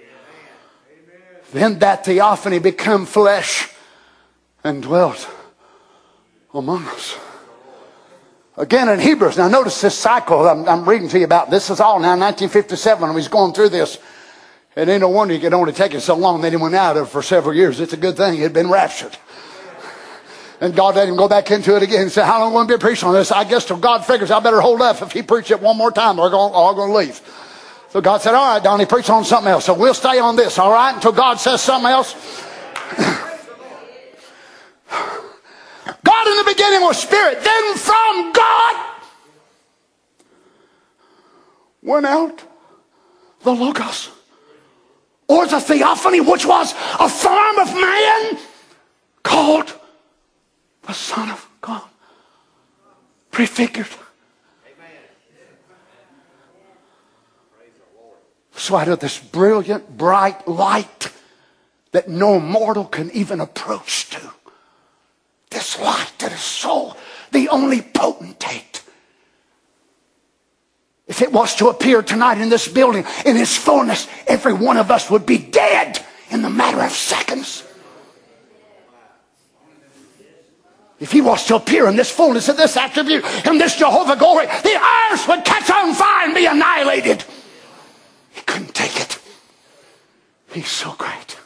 E: then that theophany became flesh and dwelt among us. Again in Hebrews, now notice this cycle I'm reading to you about. This is all now 1957 when he's going through this. It ain't no wonder he could only take it so long that he went out of it for several years. It's a good thing he had been raptured. And God let him go back into it again and say, how long am I going to be preaching on this? I guess till God figures I better hold up. If he preaches it one more time, they're all going to leave. So God said, all right, Donnie, preach on something else. So we'll stay on this, all right, until God says something else. God in the beginning was spirit. Then from God went out the Logos, or the theophany, which was a form of man called the Son of God, prefigured. So out of this brilliant, bright light that no mortal can even approach to, this light that is so the only potentate. If it was to appear tonight in this building in its fullness, every one of us would be dead in the matter of seconds. If he was to appear in this fullness of this attribute, in this Jehovah glory, the earth would catch on fire and be annihilated. He couldn't take it. He's so great.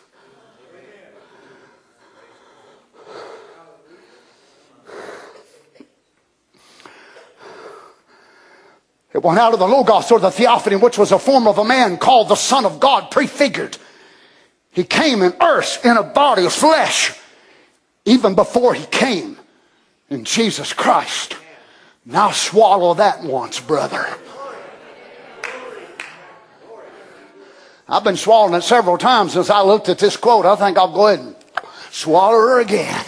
E: It went out of the Logos, or the theophany, which was a form of a man called the Son of God, prefigured. He came in earth in a body of flesh, even before he came in Jesus Christ. Now swallow that once, brother. I've been swallowing it several times since I looked at this quote. I think I'll go ahead and swallow her again.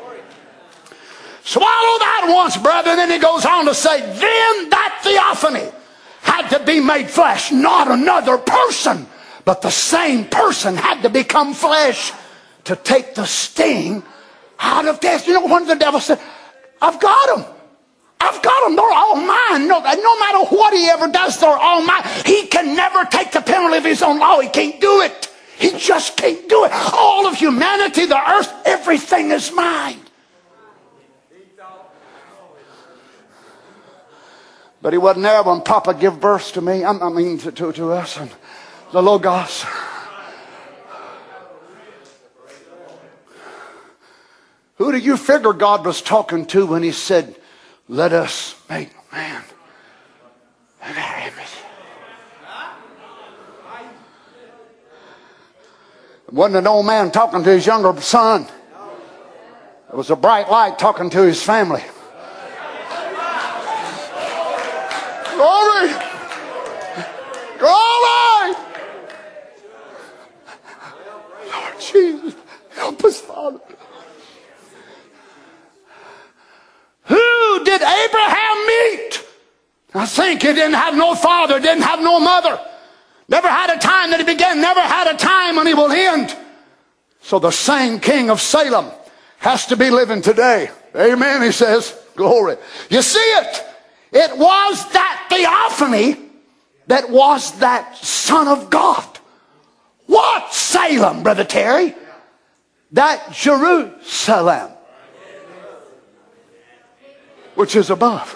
E: Swallow that once, brother. And then he goes on to say, then that theophany had to be made flesh. Not another person, but the same person had to become flesh to take the sting out of death. You know what the devil said? I've got them. I've got them. They're all mine. No matter what he ever does, they're all mine. He can never take the penalty of his own law. He can't do it. He just can't do it. All of humanity, the earth, everything is mine. But he wasn't there when Papa gave birth to me. To us and the Logos. Who do you figure God was talking to when he said, let us make man in our image? It wasn't an old man talking to his younger son. It was a bright light talking to his family. Glory! Glory! Lord Jesus, help us, Father. Who did Abraham meet? I think he didn't have no father, didn't have no mother. Never had a time that he began, never had a time when he will end. So the same king of Salem has to be living today. Amen, he says. Glory. You see it. It was that theophany that was that Son of God. What Salem, Brother Terry? That Jerusalem, which is above.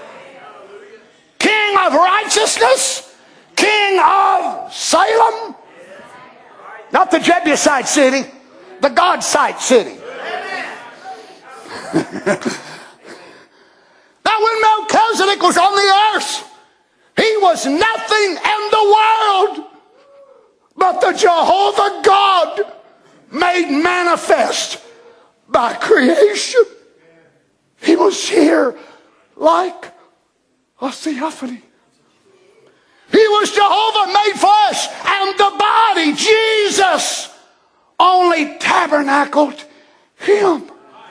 E: King of righteousness, King of Salem. Not the Jebusite city, the God-site city. Now when Melchizedek was on the earth, he was nothing in the world but the Jehovah God made manifest by creation. He was here like a theophany. He was Jehovah made flesh, and the body, Jesus, only tabernacled him.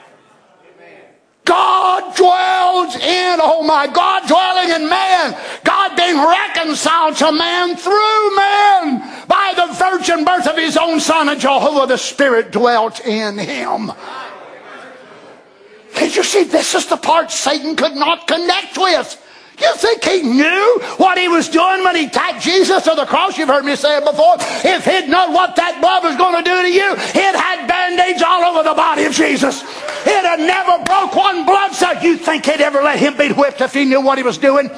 E: God dwells in, oh my God, dwelling in man. God being reconciled to man through man by the virgin birth of his own Son, and Jehovah the Spirit dwelt in him. Did you see? This is the part Satan could not connect with. You think he knew what he was doing when he tied Jesus to the cross? You've heard me say it before. If he'd known what that blood was going to do to you, it had band-aids all over the body of Jesus. It had never broke one blood cell. You think he'd ever let him be whipped if he knew what he was doing?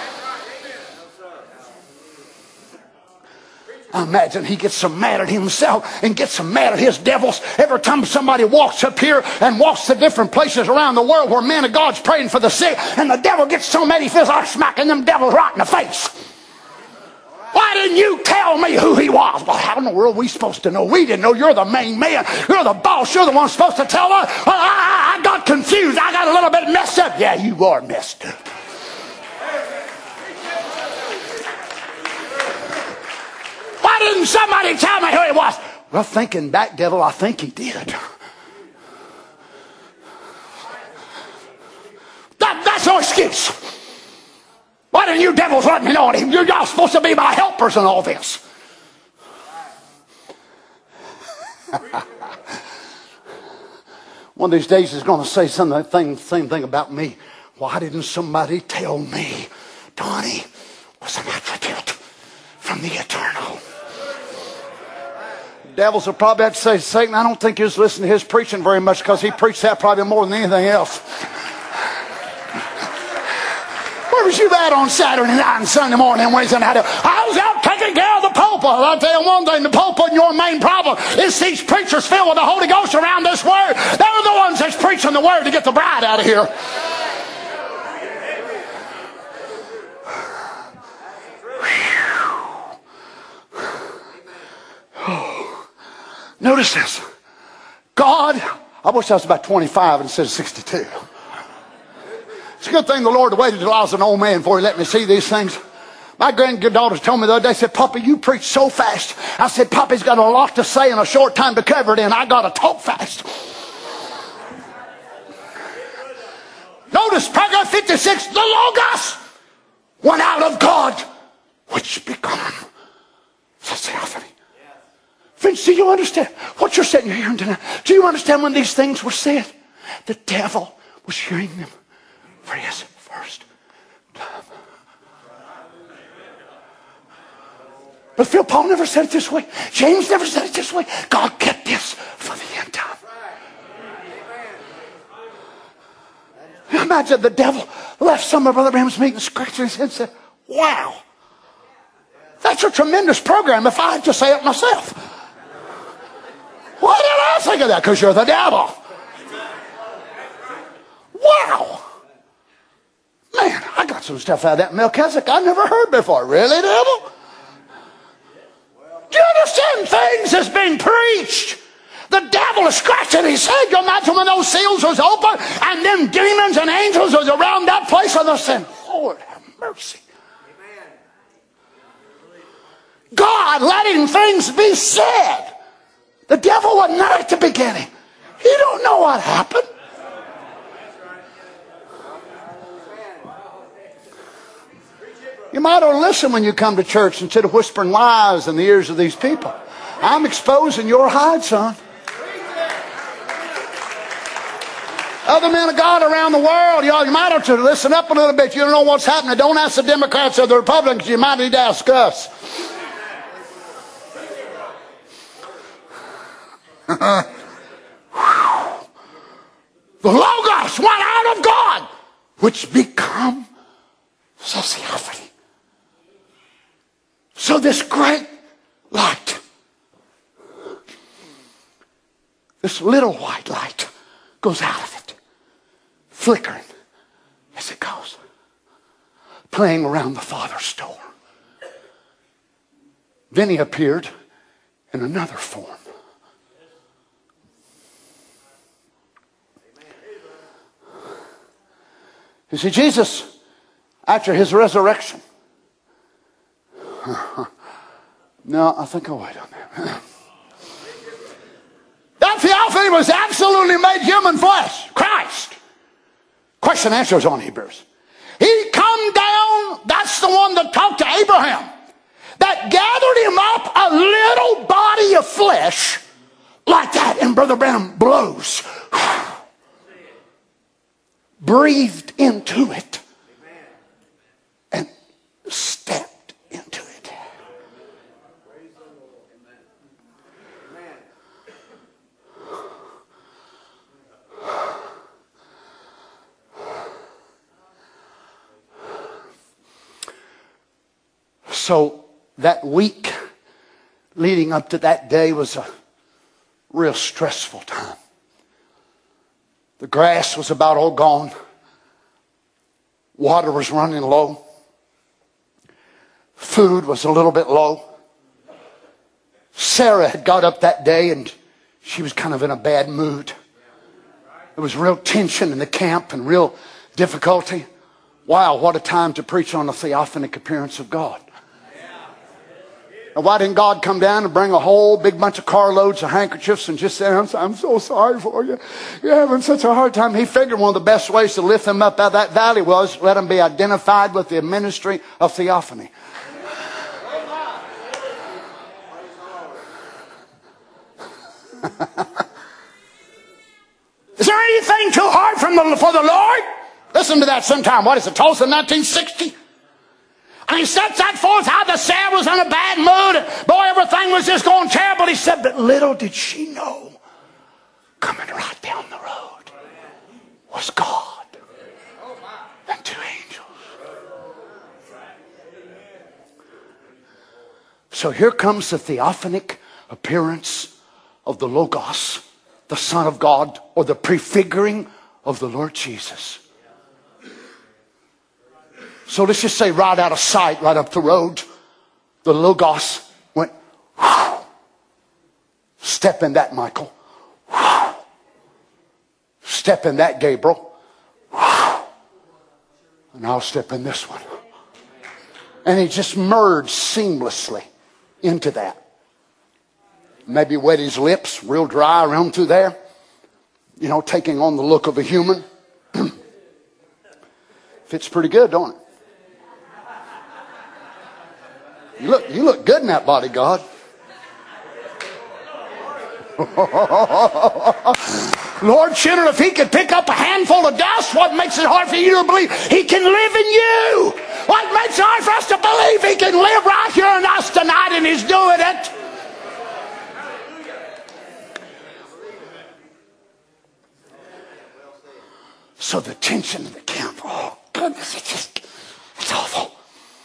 E: I imagine he gets so mad at himself and gets so mad at his devils every time somebody walks up here and walks to different places around the world where men of God's praying for the sick, and the devil gets so mad he feels like smacking them devils right in the face. Why didn't you tell me who he was? Well, how in the world are we supposed to know? We didn't know. You're the main man. You're the boss. You're the one supposed to tell us. Well, I got confused. I got a little bit messed up. Yeah, you are messed up. Why didn't somebody tell me who he was? Well, thinking back, devil, I think he did. That's no excuse. Why didn't you devils let me know? You're y'all supposed to be my helpers in all this. One of these days he's going to say same thing about me. Why didn't somebody tell me Donnie was an attribute from the eternal? Devils will probably have to say, Satan, I don't think you was listening to his preaching very much, because he preached that probably more than anything else. Where was you at on Saturday night and Sunday morning and Wednesday night? I was out taking care of the pulpit. I'll tell you one thing, the pulpit and your main problem is these preachers filled with the Holy Ghost around this word. They're the ones that's preaching the word to get the bride out of here. Notice this. God, I wish I was about 25 instead of 62. It's a good thing the Lord waited until I was an old man before he let me see these things. My granddaughters told me the other day, said, Papa, you preach so fast. I said, Papa's got a lot to say in a short time to cover it in. I got to talk fast. Notice paragraph 56, the Logos went out of God, which become the theophany. Friends, do you understand what you're sitting here hearing tonight? Do you understand when these things were said? The devil was hearing them for his first time. But Phil, Paul never said it this way. James never said it this way. God kept this for the end time. Imagine the devil left some of Brother Branham's meeting, scratched his head and said, wow, that's a tremendous program if I had to say it myself. Why did I think of that? Because you're the devil. Wow. Man, I got some stuff out of that Melchizedek I never heard before. Really, devil? Do you understand? Things has been preached. The devil is scratching his head. You imagine when those seals was open and them demons and angels was around that place and they're saying, Lord have mercy. God letting things be said. The devil wasn't there at the beginning. He don't know what happened. You might ought to listen when you come to church instead of whispering lies in the ears of these people. I'm exposing your hide, son. Other men of God around the world, you might have to listen up a little bit. You don't know what's happening. Don't ask the Democrats or the Republicans. You might need to ask us. The Logos went out of God, which become the theophany. So this great light, this little white light, goes out of it, flickering as it goes, playing around the Father's door. Then he appeared in another form. You see, Jesus, after his resurrection, no, I think I'll wait on that. That theophany was absolutely made human flesh. Christ. Question and answers on Hebrews. He come down, that's the one that talked to Abraham, that gathered him up a little body of flesh like that, and Brother Branham blows. Breathed into it and stepped into it. So that week leading up to that day was a real stressful time. The grass was about all gone. Water was running low. Food was a little bit low. Sarah had got up that day and she was kind of in a bad mood. There was real tension in the camp and real difficulty. Wow, what a time to preach on the theophanic appearance of God. Now, why didn't God come down and bring a whole big bunch of carloads of handkerchiefs and just say, I'm so sorry for you. You're having such a hard time. He figured one of the best ways to lift them up out of that valley was let them be identified with the ministry of theophany. Is there anything too hard for the Lord? Listen to that sometime. What is it, Tulsa 1960? And he sets that forth how the Sarah was in a bad mood. Boy, everything was just going terrible. He said, but little did she know, coming right down the road was God and two angels. So here comes the theophanic appearance of the Logos, the Son of God, or the prefiguring of the Lord Jesus. So let's just say right out of sight, right up the road, the Logos went, whew. Step in that, Michael. Whew. Step in that, Gabriel. Whew. And I'll step in this one. And he just merged seamlessly into that. Maybe wet his lips, real dry around through there. You know, taking on the look of a human. Fits pretty good, don't it? You look good in that body, God. Lord Schindler, if he could pick up a handful of dust, what makes it hard for you to believe he can live in you? What makes it hard for us to believe he can live right here in us tonight, and he's doing it? So the tension in the camp, oh goodness, it's awful.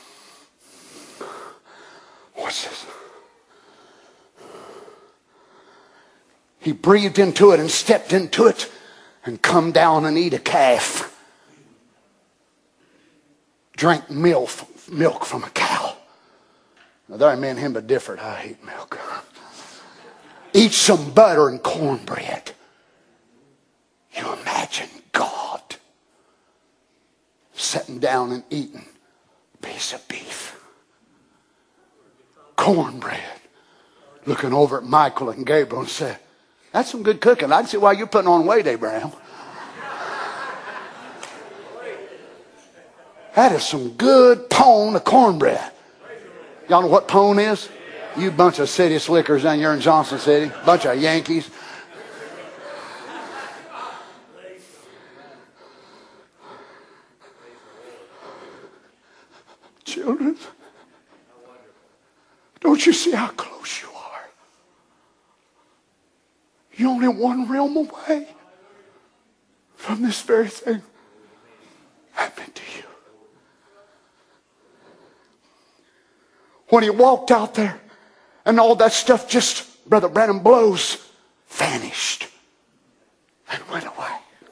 E: What's this? He breathed into it and stepped into it and come down and eat a calf. Drank milk from a cow. Now there ain't me and him but different. I hate milk. Eat some butter and cornbread. You imagine God sitting down and eating a piece of beef, cornbread, looking over at Michael and Gabriel and said, "That's some good cooking. I can see why you're putting on weight, Abraham. That is some good pone of cornbread." Y'all know what pone is? You bunch of city slickers down here in Johnson City. Bunch of Yankees. Children, don't you see how close you are? You're only one realm away from this very thing happening to you. When he walked out there and all that stuff just, Brother Branham blows, vanished and went away.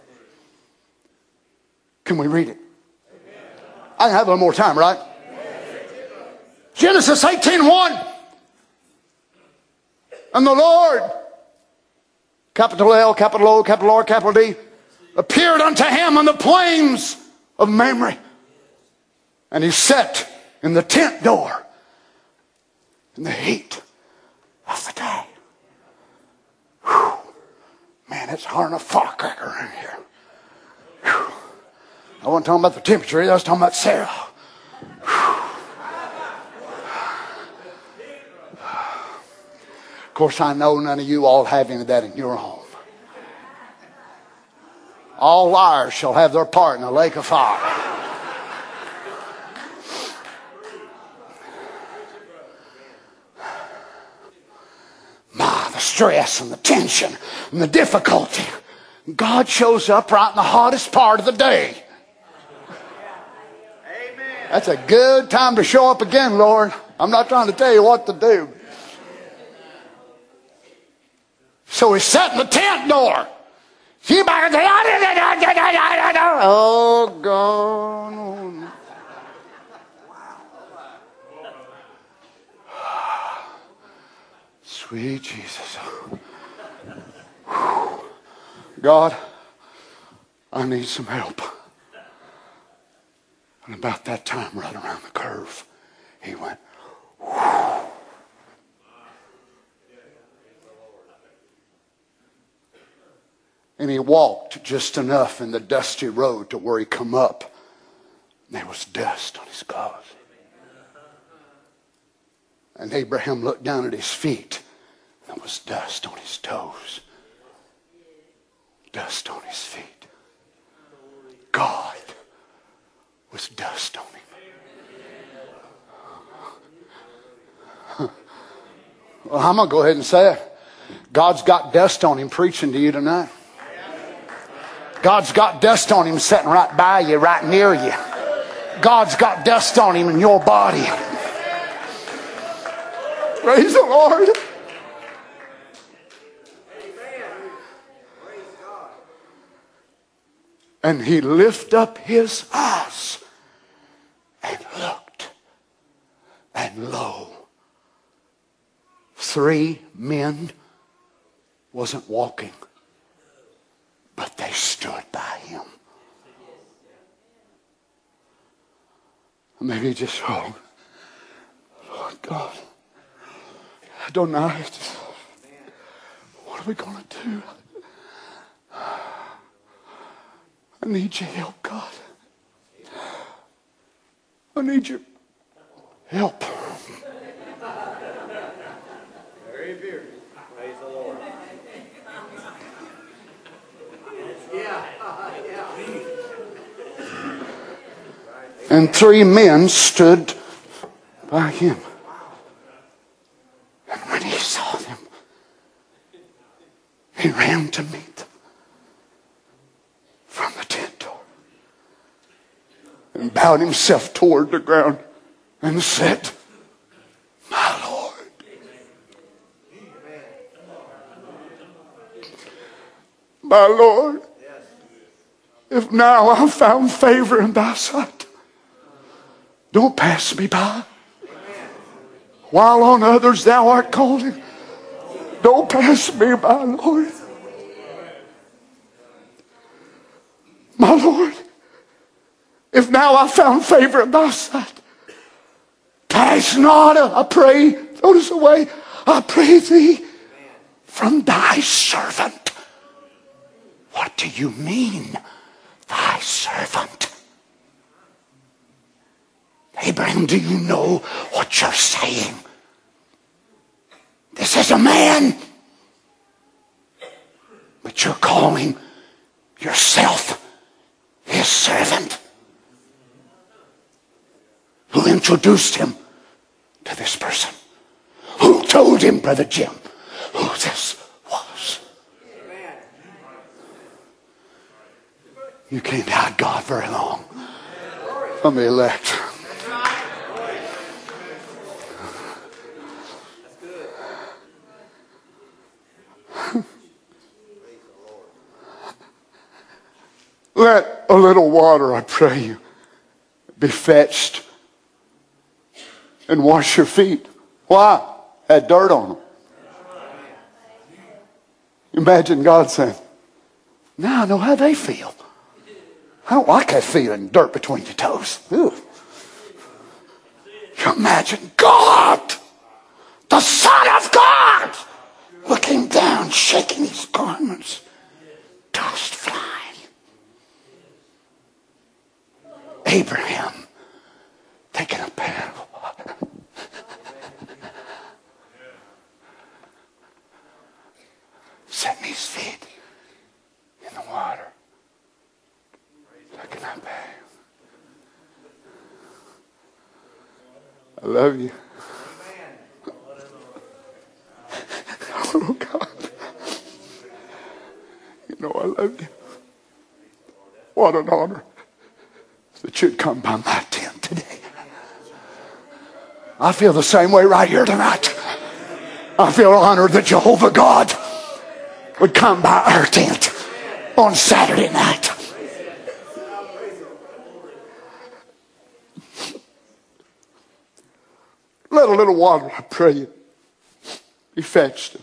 E: Can we read it? I can have a little more time, right? Genesis 18:1. And the Lord, capital L, capital O, capital R, capital D, appeared unto him on the plains of Mamre. And he sat in the tent door in the heat of the day. Whew. Man, it's hard enough firecracker in here. Whew. I wasn't talking about the temperature, I was talking about Sarah. Of course, I know none of you all have any of that in your home. All liars shall have their part in the lake of fire. The stress and the tension and the difficulty. God shows up right in the hottest part of the day. That's a good time to show up again, Lord. I'm not trying to tell you what to do. So he sat in the tent door. Oh, God. Sweet Jesus. God, I need some help. And about that time, right around the curve, he went, whew. And he walked just enough in the dusty road to where he come up. And there was dust on his clothes. And Abraham looked down at his feet. There was dust on his toes. Dust on his feet. God was dust on him. Well, I'm going to go ahead and say it. God's got dust on him preaching to you tonight. God's got dust on him sitting right by you, right near you. God's got dust on him in your body. Praise the Lord. And he lifted up his eyes and looked. And lo, 3 men wasn't walking, but they stood by him. Maybe just, oh, Lord God, I don't know. What are we going to do? I need your help, God. I need your help. Very beautiful. Praise the Lord. And 3 men stood by him. And when he saw them, he ran to meet them from the tent door and bowed himself toward the ground and said, "My Lord." "My Lord, if now I've found favor in thy sight, don't pass me by. While on others thou art calling, don't pass me by, Lord. My Lord, if now I've found favor in thy sight, pass not, I pray, notice away, I pray thee, from thy servant." What do you mean, thy servant? Abraham, do you know what you're saying? This is a man, but you're calling yourself his servant. Who introduced him to this person? Who told him, Brother Jim, who this was? You can't hide God very long from the elect. Let a little water, I pray you, be fetched and wash your feet. Why? Had dirt on them. Imagine God saying, "Now I know how they feel. I don't like that feeling, dirt between your toes." Ew. You imagine God, the Son of God, looking down, shaking his garments, dust flying. Abraham taking a pan of water, setting his feet in the water, taking that bath. I love you. Oh God, you know I love you. What an honor that you'd come by my tent today. I feel the same way right here tonight. I feel honored that Jehovah God would come by our tent on Saturday night. Let a little water, I pray you, be fetched.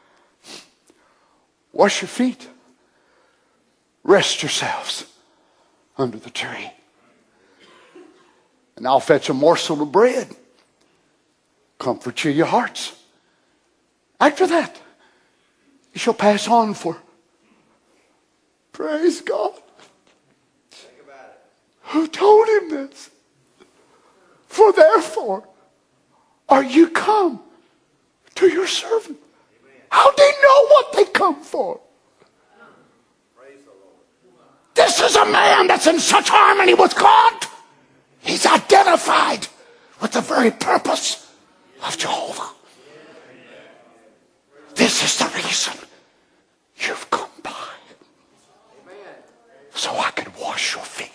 E: Wash your feet. Rest yourselves under the tree. And I'll fetch a morsel of bread. Comfort you your hearts. After that, you shall pass on for. Praise God. Who told him this? For therefore are you come to your servant. How do they know what they come for? This is a man that's in such harmony with God. He's identified with the very purpose of Jehovah. This is the reason you've come by. So I could wash your feet.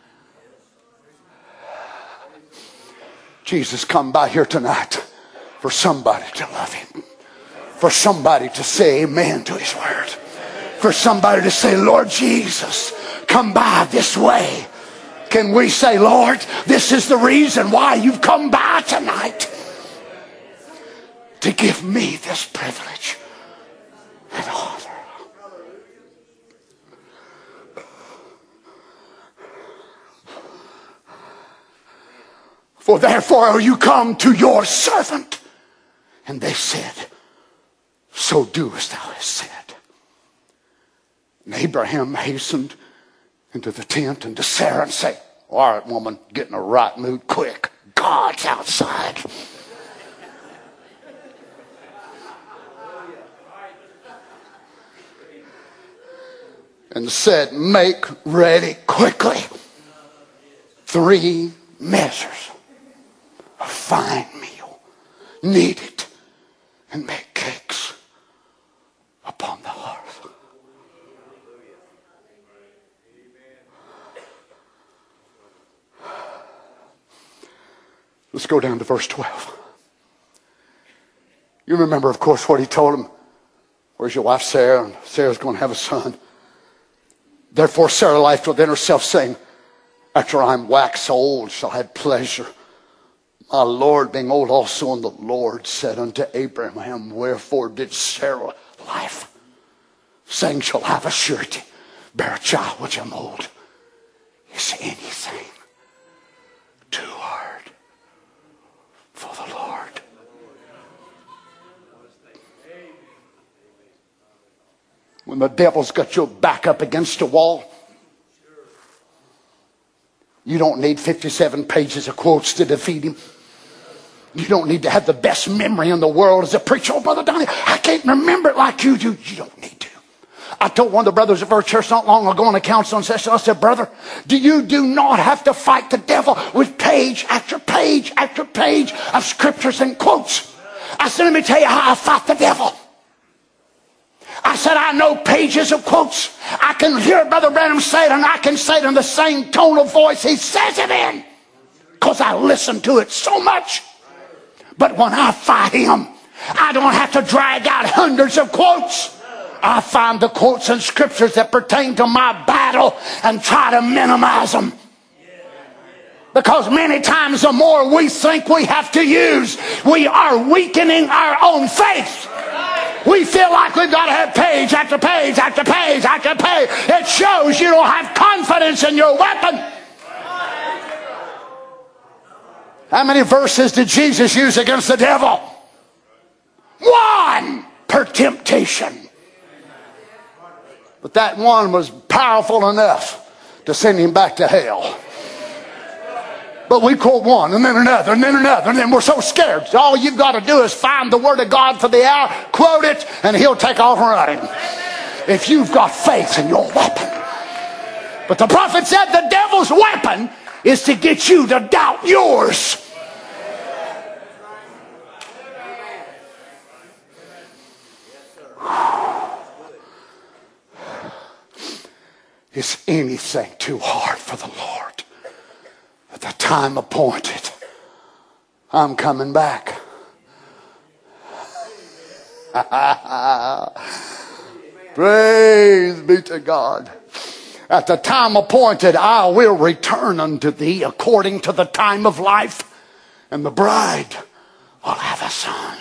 E: Jesus come by here tonight for somebody to love him. For somebody to say amen to his word. For somebody to say, Lord Jesus, come by this way. Can we say, Lord, this is the reason why you've come by tonight. To give me this privilege and honor. For therefore are you come to your servant. And they said, so do as thou hast said. And Abraham hastened into the tent and to Sarah and said, all right, woman, get in the right mood quick. God's outside. And said, make ready quickly 3 measures of fine meal, knead it, and make cakes upon the hearth. Let's go down to verse 12. You remember, of course, what he told him. Where's your wife Sarah? And Sarah's going to have a son. Therefore Sarah laughed within herself, saying, after I am waxed old, shall I have pleasure. My Lord being old also. And the Lord said unto Abraham, wherefore did Sarah laugh, saying, shall I have a surety bear a child which am old? Is anything too hard for the Lord? When the devil's got your back up against a wall, you don't need 57 pages of quotes to defeat him. You don't need to have the best memory in the world as a preacher. Oh, Brother Donnie, I can't remember it like you do. You don't need to. I told one of the brothers at our church not long ago in a counseling session, I said, brother, you do not have to fight the devil with page after page after page of scriptures and quotes. I said, let me tell you how I fight the devil. I said, I know pages of quotes. I can hear Brother Branham say it, and I can say it in the same tone of voice he says it in, because I listen to it so much. But when I fight him, I don't have to drag out hundreds of quotes. I find the quotes and scriptures that pertain to my battle and try to minimize them. Because many times the more we think we have to use, we are weakening our own faith. We feel like we've got to have page after page after page after page. It shows you don't have confidence in your weapon. How many verses did Jesus use against the devil? 1 per temptation. But that one was powerful enough to send him back to hell. But we quote one, and then another, and then another, and then we're so scared. So all you've got to do is find the word of God for the hour, quote it, and he'll take off running. If you've got faith in your weapon. But the prophet said the devil's weapon is to get you to doubt yours. Is anything too hard for the Lord? At the time appointed, I'm coming back. Praise be to God. At the time appointed, I will return unto thee according to the time of life, and the bride will have a son.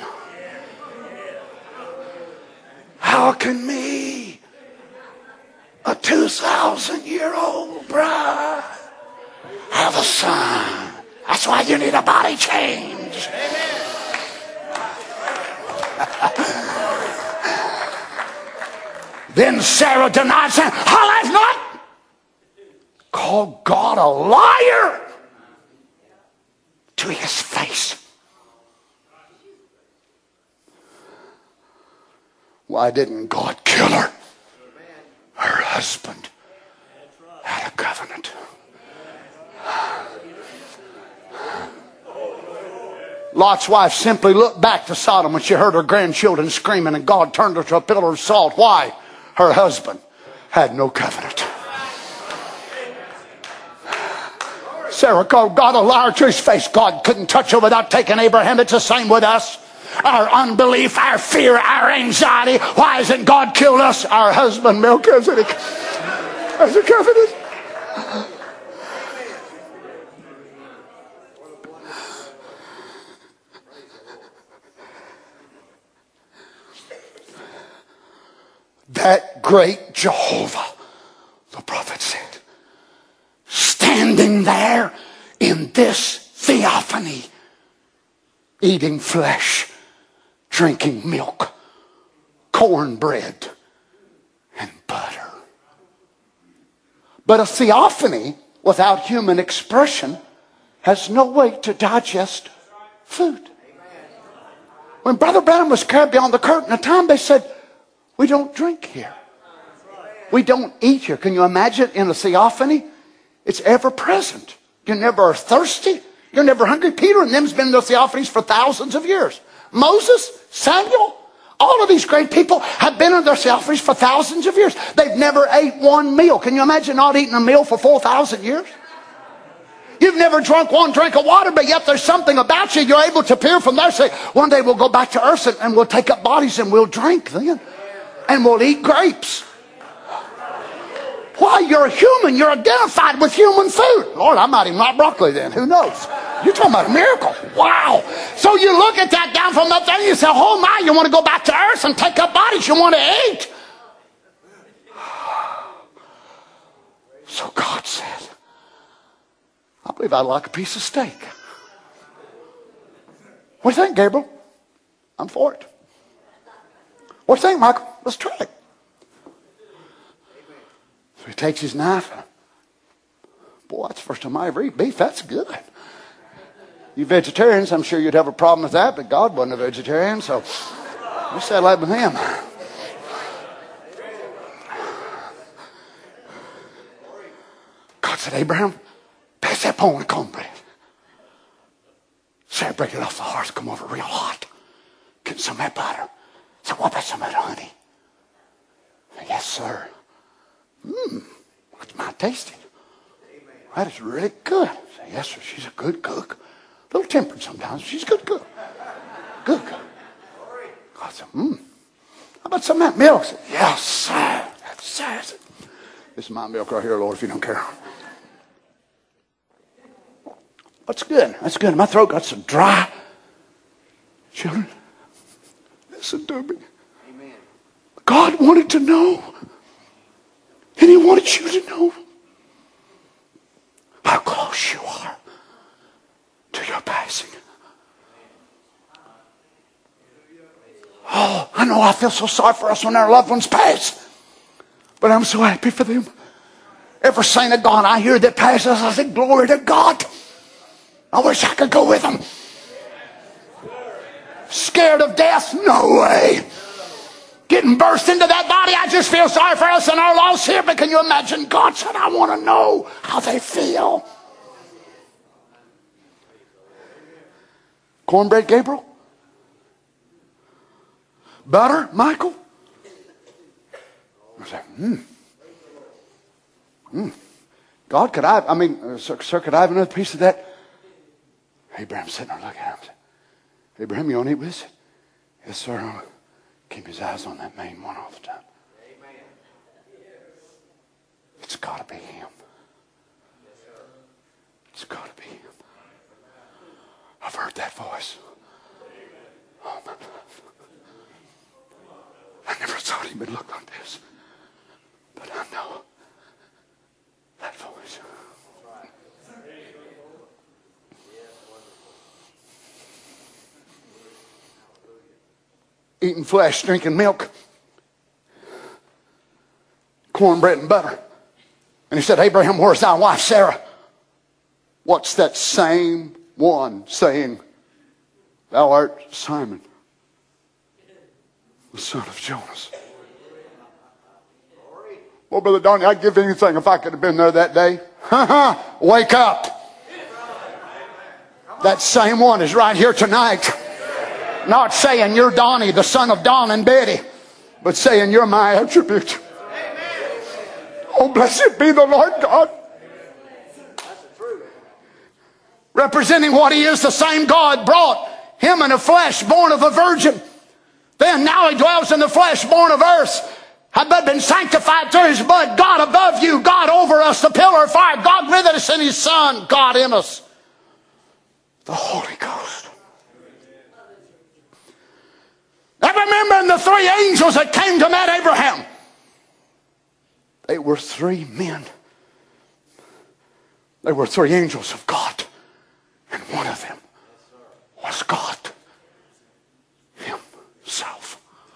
E: How can me, a 2,000-year-old bride, have a son? That's why you need a body change. Then Sarah denied, saying, I have not called God a liar to his face. Why didn't God kill her? Her husband had a covenant. Lot's wife simply looked back to Sodom when she heard her grandchildren screaming, and God turned her to a pillar of salt. Why? Her husband had no covenant. Sarah called God a liar to his face. God couldn't touch her without taking Abraham. It's the same with us. Our unbelief, our fear, our anxiety. Why hasn't God killed us? Our husband Melchizedek has a covenant. That great Jehovah, the prophet said, standing there in this theophany, eating flesh, drinking milk, cornbread, and butter. But a theophany without human expression has no way to digest food. When Brother Branham was carried beyond the curtain, at time they said, we don't drink here. We don't eat here. Can you imagine in a theophany? It's ever present. You never are thirsty. You're never hungry. Peter and them's been in the Theophanies for thousands of years. Moses, Samuel, all of these great people have been in their Theophanies for thousands of years. They've never ate one meal. Can you imagine not eating a meal for 4,000 years? You've never drunk one drink of water, but yet there's something about you. You're able to peer from there, say, one day we'll go back to earth and we'll take up bodies and we'll drink then. And we'll eat grapes. Why? You're human. You're identified with human food. Lord, I might even like broccoli then. Who knows? You're talking about a miracle. Wow. So you look at that down from up there and you say, oh my, you want to go back to earth and take up bodies you want to eat. So God said, I believe I'd like a piece of steak. What do you think, Gabriel? I'm for it. What do you think, Michael? Let's try it. So he takes his knife. Boy, that's the first time I ever eat beef. That's good. You vegetarians, I'm sure you'd have a problem with that, but God wasn't a vegetarian, so you settle that with him. God said, Abraham, pass that pound of cornbread. Sarah, break it off the hearth, come over real hot. Get some of that butter. So what about some of that honey? Yes, sir. That's my tasting. That is really good. Say, yes, sir, she's a good cook. A little tempered sometimes. She's a good cook. Good cook. God said, how about some of that milk? I said, yes, sir. That's sir. This is my milk right here, Lord, if you don't care. That's good. That's good. My throat got so dry. Children, listen to me. Amen. God wanted to know. And he wanted you to know how close you are to your passing. Oh, I know I feel so sorry for us when our loved ones pass. But I'm so happy for them. Every saint of God I hear that passes, I say, glory to God. I wish I could go with them. Scared of death? No way. Getting burst into that body, I just feel sorry for us and our loss here. But can you imagine? God said, I want to know how they feel. Cornbread, Gabriel? Butter, Michael? I said, God, sir, could I have another piece of that? Abraham's sitting there looking at him. Abraham, you want to eat with us? Yes, sir. I'll keep his eyes on that main one all the time. Amen. It's got to be him. It's got to be him. I've heard that voice. Oh, my love. I never thought he would look like this. But I know that voice. Eating flesh, drinking milk, cornbread and butter. And he said, Abraham, where's thy wife Sarah? What's that same one saying, thou art Simon, the son of Jonas? Well, Brother Donnie, I'd give anything if I could have been there that day. Wake up. That same one is right here tonight. Not saying you're Donnie, the son of Don and Betty, but saying you're my attribute. Oh, blessed be the Lord God. Representing what he is, the same God brought him in the flesh, born of a virgin. Then now he dwells in the flesh, born of earth. But been sanctified through his blood. God above you, God over us, the pillar of fire. God with us in his Son, God in us. The Holy Ghost. I remember the three angels that came to meet Abraham. They were three men. They were three angels of God. And one of them was God himself.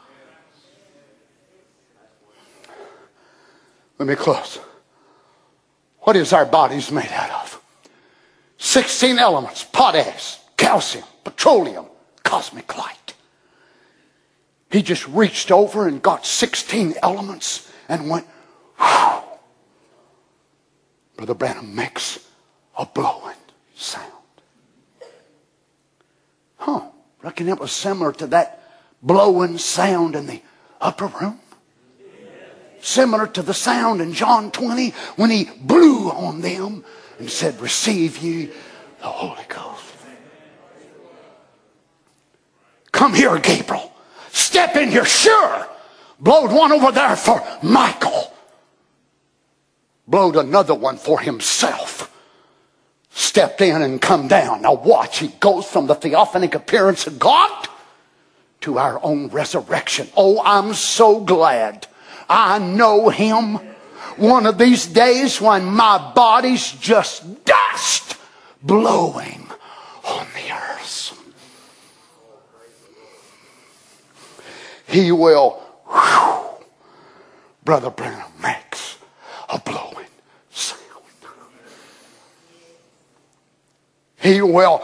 E: Let me close. What is our bodies made out of? 16 elements. Potash, calcium, petroleum, cosmic light. He just reached over and got 16 elements and went, whew. Brother Branham makes a blowing sound. Reckon it was similar to that blowing sound in the upper room. Similar to the sound in John 20 when he blew on them and said, receive ye the Holy Ghost. Come here, Gabriel. Step in here. Sure. Blowed one over there for Michael. Blowed another one for himself. Stepped in and come down. Now watch. He goes from the theophanic appearance of God to our own resurrection. Oh, I'm so glad I know him. One of these days when my body's just dust blowing on the earth. He will, Brother Branham makes a blowing sound. He will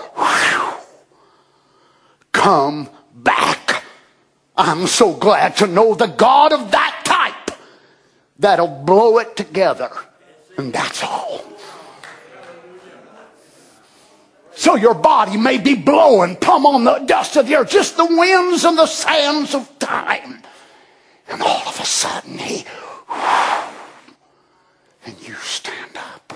E: come back. I'm so glad to know the God of that type that'll blow it together. And that's all. So your body may be blowing, plumb on the dust of the earth, just the winds and the sands of time. And all of a sudden and you stand up.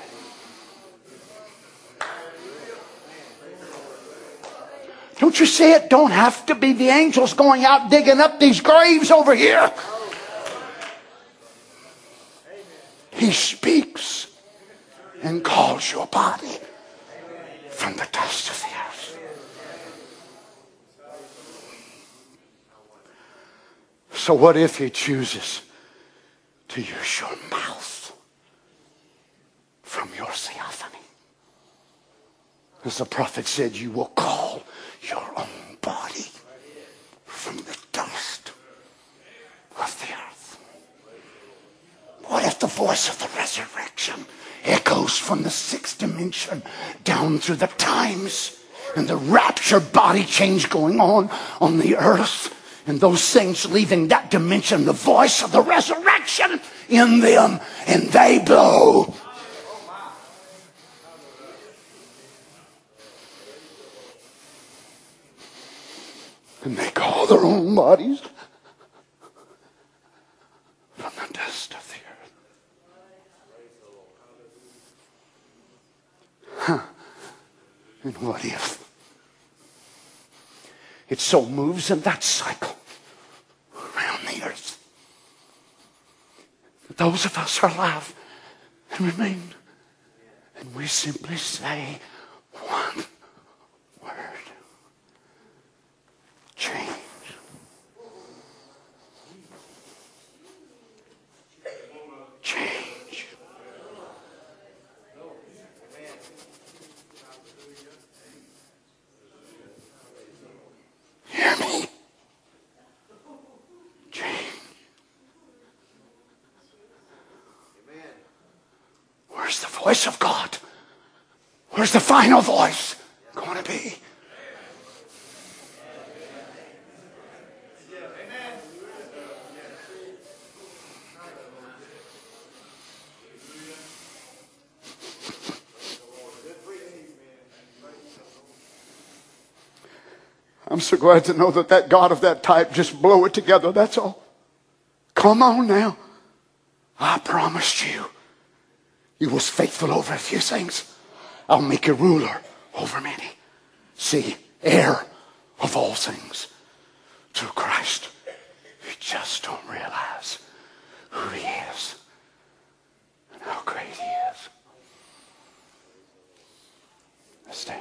E: Don't you see it? Don't have to be the angels going out digging up these graves over here. He speaks and calls your body from the dust of the earth. So what if he chooses to use your mouth from your theophany? As the prophet said, you will call your own body from the dust of the earth. What if the voice of the resurrection echoes from the sixth dimension down through the times, and the rapture body change going on the earth, and those things leaving that dimension, the voice of the resurrection in them, and they blow. And they call their own bodies from the dust of the earth. And what if it so moves in that cycle around the earth that those of us are alive and remain, and we simply say one word: change. Change. Hear me? Change. Where's the voice of God? Where's the final voice going to be? I'm so glad to know that God of that type just blow it together. That's all. Come on now. I promised you. You was faithful over a few things. I'll make you ruler over many. See, heir of all things through Christ. You just don't realize who he is and how great he is. Let's stand.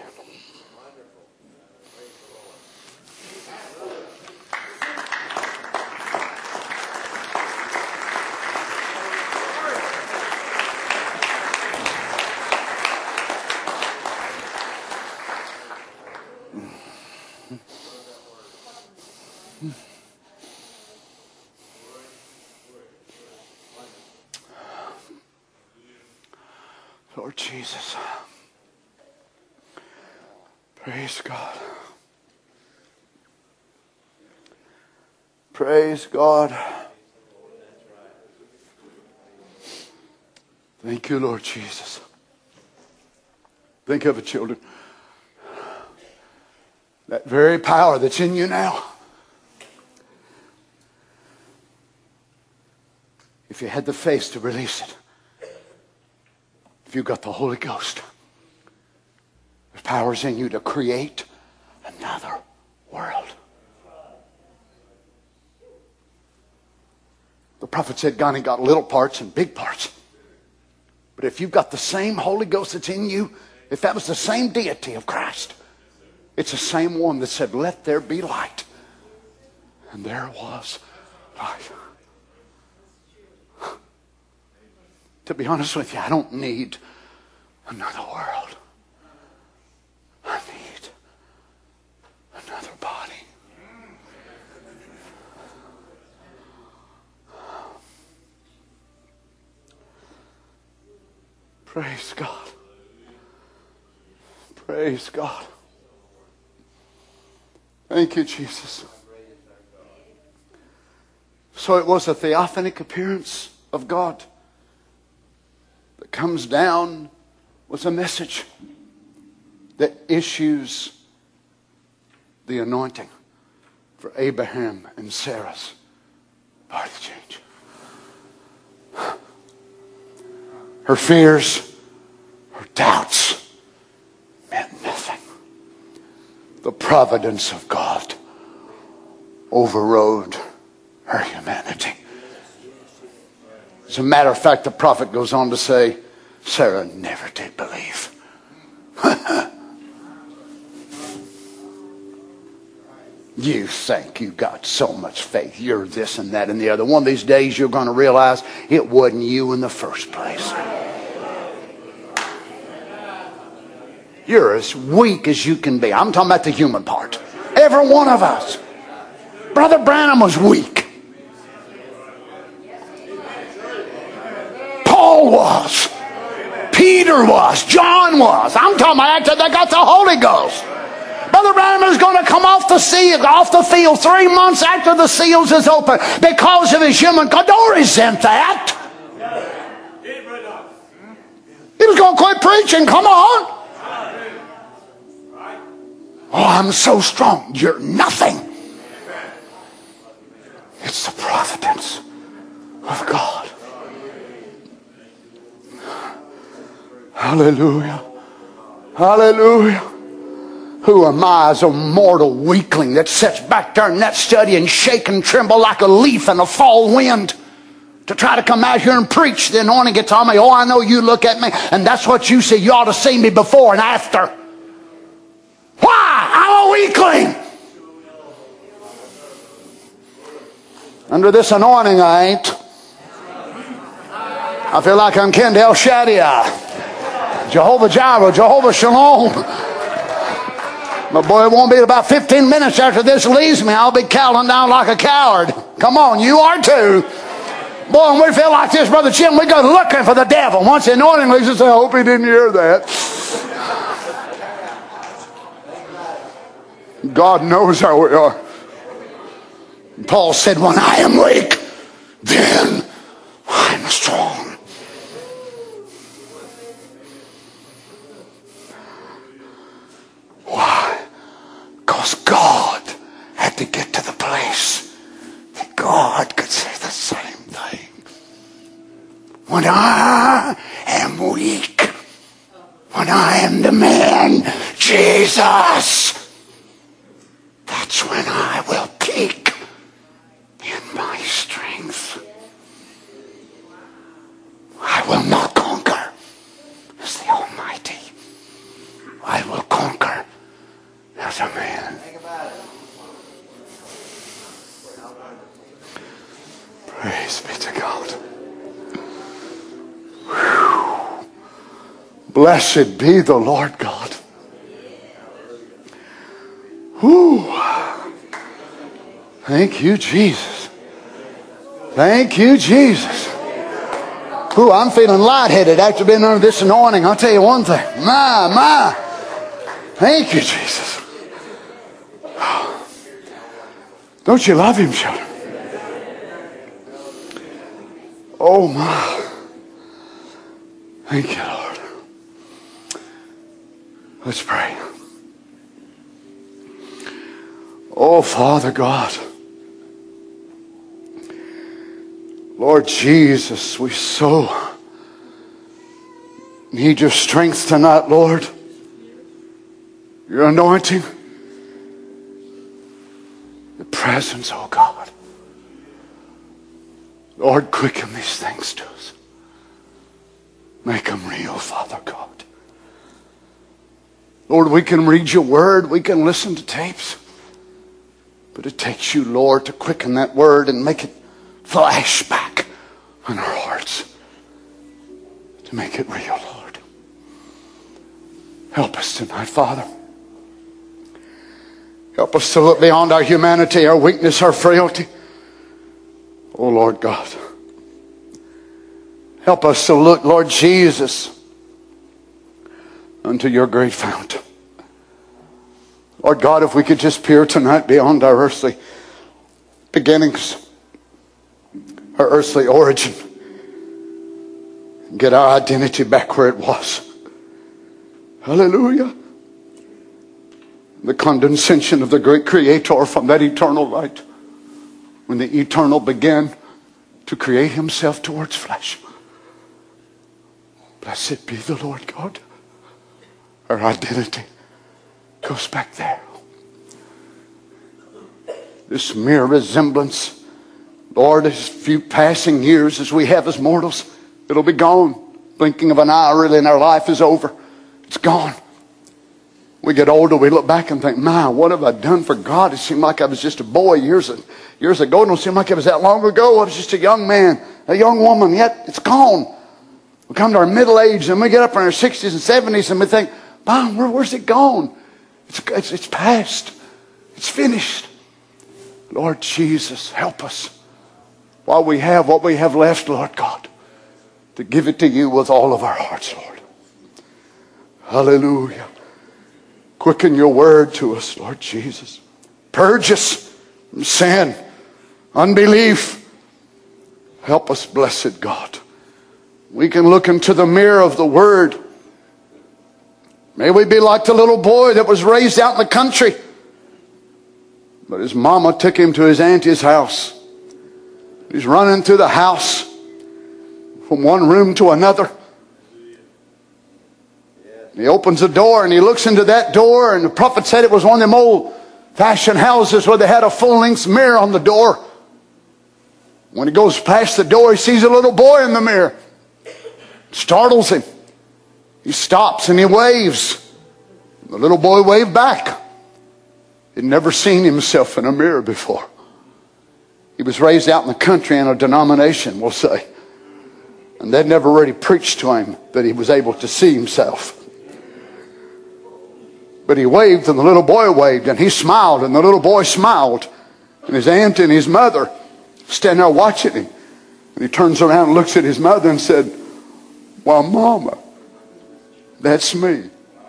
E: Lord Jesus, praise God. Praise God. Thank you, Lord Jesus. Think of it, children. That very power that's in you now. If you had the faith to release it, if you got the Holy Ghost, there's powers in you to create another world. The prophet said God ain't got little parts and big parts. But if you've got the same Holy Ghost that's in you, if that was the same deity of Christ, it's the same one that said, let there be light. And there was light. To be honest with you, I don't need another world. I need another body. Praise God. Praise God. Thank you, Jesus. So it was a theophanic appearance of God that comes down with a message that issues the anointing for Abraham and Sarah's body change. Her fears, her doubts meant nothing. The providence of God overrode her humanity. As a matter of fact, the prophet goes on to say, Sarah never did believe. You think you got so much faith. You're this and that and the other. One of these days you're going to realize it wasn't you in the first place. You're as weak as you can be. I'm talking about the human part. Every one of us. Brother Branham was weak. Paul was. Peter was. John was. I'm talking about after they got the Holy Ghost. Brother Branham is going to come off the field 3 months after the seals is open because of his human. Don't resent that. He was going to quit preaching. Come on. Oh, I'm so strong. You're nothing. It's the providence of God. Hallelujah. Hallelujah. Who am I as a mortal weakling that sits back there in that study and shake and tremble like a leaf in a fall wind to try to come out here and preach? The anointing gets on me. Oh, I know you look at me and that's what you see. You ought to see me before and after. Why? I'm a weakling. Under this anointing, I ain't. I feel like I'm Ken El Shaddai, Jehovah Jireh, Jehovah Shalom. But boy, it won't be about 15 minutes after this leaves me, I'll be cowling down like a coward. Come on, you are too. Boy, when we feel like this, Brother Jim, we go looking for the devil. Once the anointing leaves us, I hope he didn't hear that. God knows how we are. Paul said, when I am weak, then I'm strong. Why? Because God had to get to the place that God could say the same thing. When I am weak, when I am the man, Jesus, that's when I will peak in my strength. I will not conquer as the Almighty. I will conquer as a man. Praise be to God. Whew. Blessed be the Lord God. Whew. Thank you, Jesus. Thank you, Jesus. Ooh, I'm feeling lightheaded after being under this anointing. I'll tell you one thing. My. Thank you, Jesus. Don't you love him, children? Oh, my. Thank you, Lord. Let's pray. Oh, Father God, Lord Jesus, we so need your strength tonight, Lord. Your anointing, your presence, oh God. Lord, quicken these things to us. Make them real, Father God. Lord, we can read your word, we can listen to tapes, but it takes you, Lord, to quicken that word and make it flash back on our hearts, to make it real, Lord. Help us tonight, Father. Help us to look beyond our humanity, our weakness, our frailty. Oh, Lord God. Help us to look, Lord Jesus, unto your great fountain. Lord God, if we could just peer tonight beyond our earthly beginnings, our earthly origin, and get our identity back where it was. Hallelujah. The condescension of the great Creator from that eternal light, when the eternal began to create himself towards flesh. Blessed be the Lord God. Our identity goes back there. This mere resemblance, Lord, as few passing years as we have as mortals, it'll be gone. Blinking of an eye, really, and our life is over. It's gone. We get older, we look back and think, my, what have I done for God? It seemed like I was just a boy years ago. It don't seem like it was that long ago. I was just a young man, a young woman, yet it's gone. We come to our middle age and we get up in our 60s and 70s and we think, Mom, where's it gone? It's past. It's finished. Lord Jesus, help us while we have what we have left, Lord God, to give it to you with all of our hearts, Lord. Hallelujah. Quicken your word to us, Lord Jesus. Purge us from sin, unbelief. Help us, blessed God. We can look into the mirror of the word. May we be like the little boy that was raised out in the country, but his mama took him to his auntie's house. He's running through the house from one room to another. He opens the door and he looks into that door, and the prophet said it was one of them old-fashioned houses where they had a full-length mirror on the door. When he goes past the door, he sees a little boy in the mirror. Startles him. He stops and he waves. The little boy waved back. He'd never seen himself in a mirror before. He was raised out in the country in a denomination, we'll say. And they'd never really preached to him that he was able to see himself. But he waved and the little boy waved and he smiled and the little boy smiled. And his aunt and his mother standing there watching him. And he turns around and looks at his mother and said, "Well, Mama, that's me."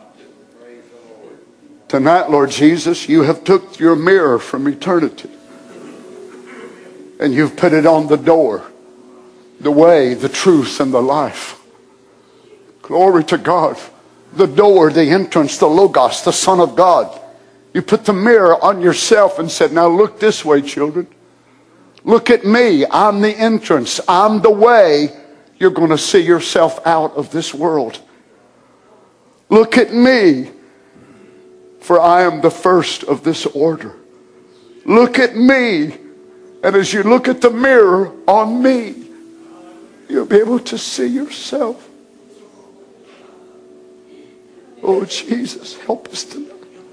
E: Tonight, Lord Jesus, you have took your mirror from eternity and you've put it on the door, the way, the truth, and the life. Glory to God. The door, the entrance, the Logos, the Son of God. You put the mirror on yourself and said, now look this way, children. Look at me. I'm the entrance. I'm the way you're going to see yourself out of this world. Look at me, for I am the first of this order. Look at me, and as you look at the mirror on me, you'll be able to see yourself. Oh, Jesus, help us tonight.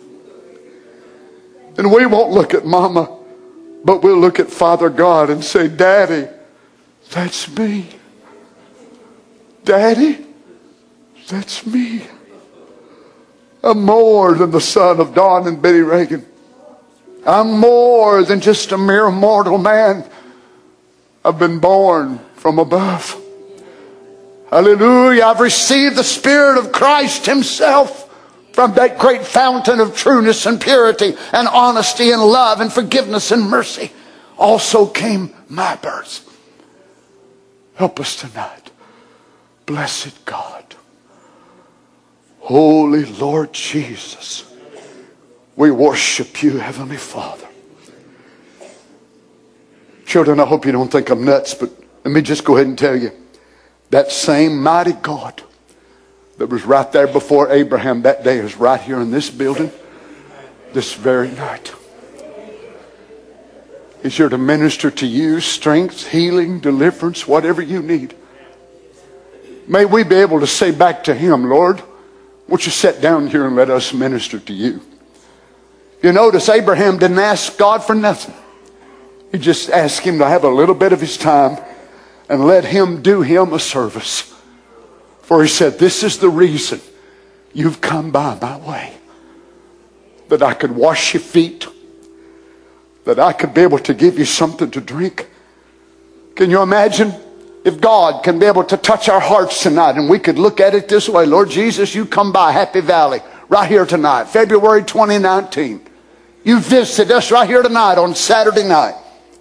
E: And we won't look at Mama, but we'll look at Father God and say, Daddy, that's me. Daddy, that's me. I'm more than the son of Don and Betty Reagan. I'm more than just a mere mortal man. I've been born from above. Hallelujah. I've received the Spirit of Christ himself from that great fountain of trueness and purity and honesty and love and forgiveness and mercy. Also came my birth. Help us tonight. Blessed God. Holy Lord Jesus, we worship you, Heavenly Father. Children, I hope you don't think I'm nuts, but let me just go ahead and tell you, that same mighty God that was right there before Abraham that day is right here in this building this very night. He's here to minister to you, strength, healing, deliverance, whatever you need. May we be able to say back to him, Lord, won't you sit down here and let us minister to you? You notice Abraham didn't ask God for nothing. He just asked him to have a little bit of his time and let him do him a service. For he said, this is the reason you've come by my way. That I could wash your feet. That I could be able to give you something to drink. Can you imagine if God can be able to touch our hearts tonight and we could look at it this way? Lord Jesus, you come by Happy Valley right here tonight, February 2019. You visited us right here tonight on Saturday night.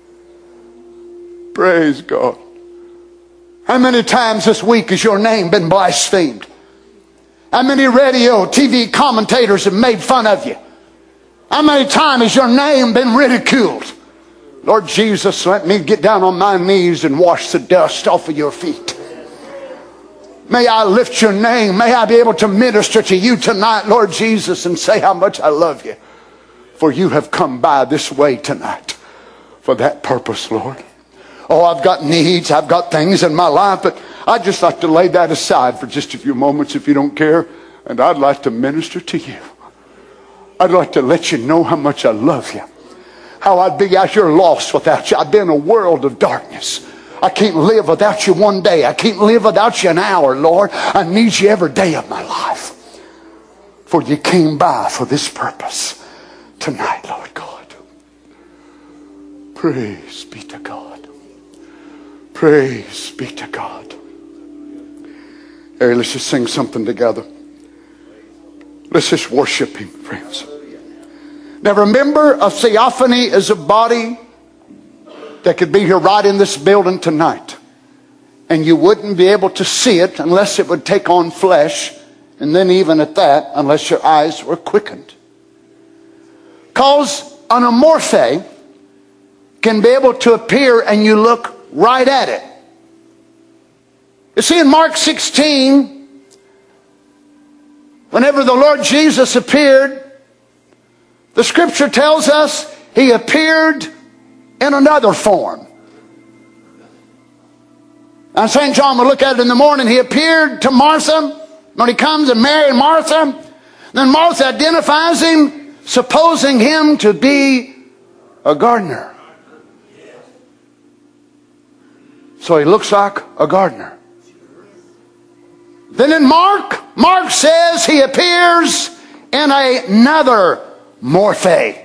E: Praise God. How many times this week has your name been blasphemed? How many radio, TV commentators have made fun of you? How many times has your name been ridiculed? Lord Jesus, let me get down on my knees and wash the dust off of your feet. May I lift your name. May I be able to minister to you tonight, Lord Jesus, and say how much I love you. For you have come by this way tonight for that purpose, Lord. Oh, I've got needs. I've got things in my life, but I'd just like to lay that aside for just a few moments if you don't care. And I'd like to minister to you. I'd like to let you know how much I love you. How I'd be out here lost without you. I'd be in a world of darkness. I can't live without you one day. I can't live without you an hour, Lord. I need you every day of my life. For you came by for this purpose tonight, Lord God. Praise be to God. Praise be to God. Hey, let's just sing something together. Let's just worship him, friends. Now remember, a theophany is a body that could be here right in this building tonight. And you wouldn't be able to see it unless it would take on flesh. And then even at that, unless your eyes were quickened. Because an amorphe can be able to appear and you look right at it. You see, in Mark 16, whenever the Lord Jesus appeared, the scripture tells us he appeared in another form. And St. John will look at it in the morning. He appeared to Martha when he comes, and Mary and Martha. Then Martha identifies him, supposing him to be a gardener. So he looks like a gardener. Then in Mark says he appears in another morphe.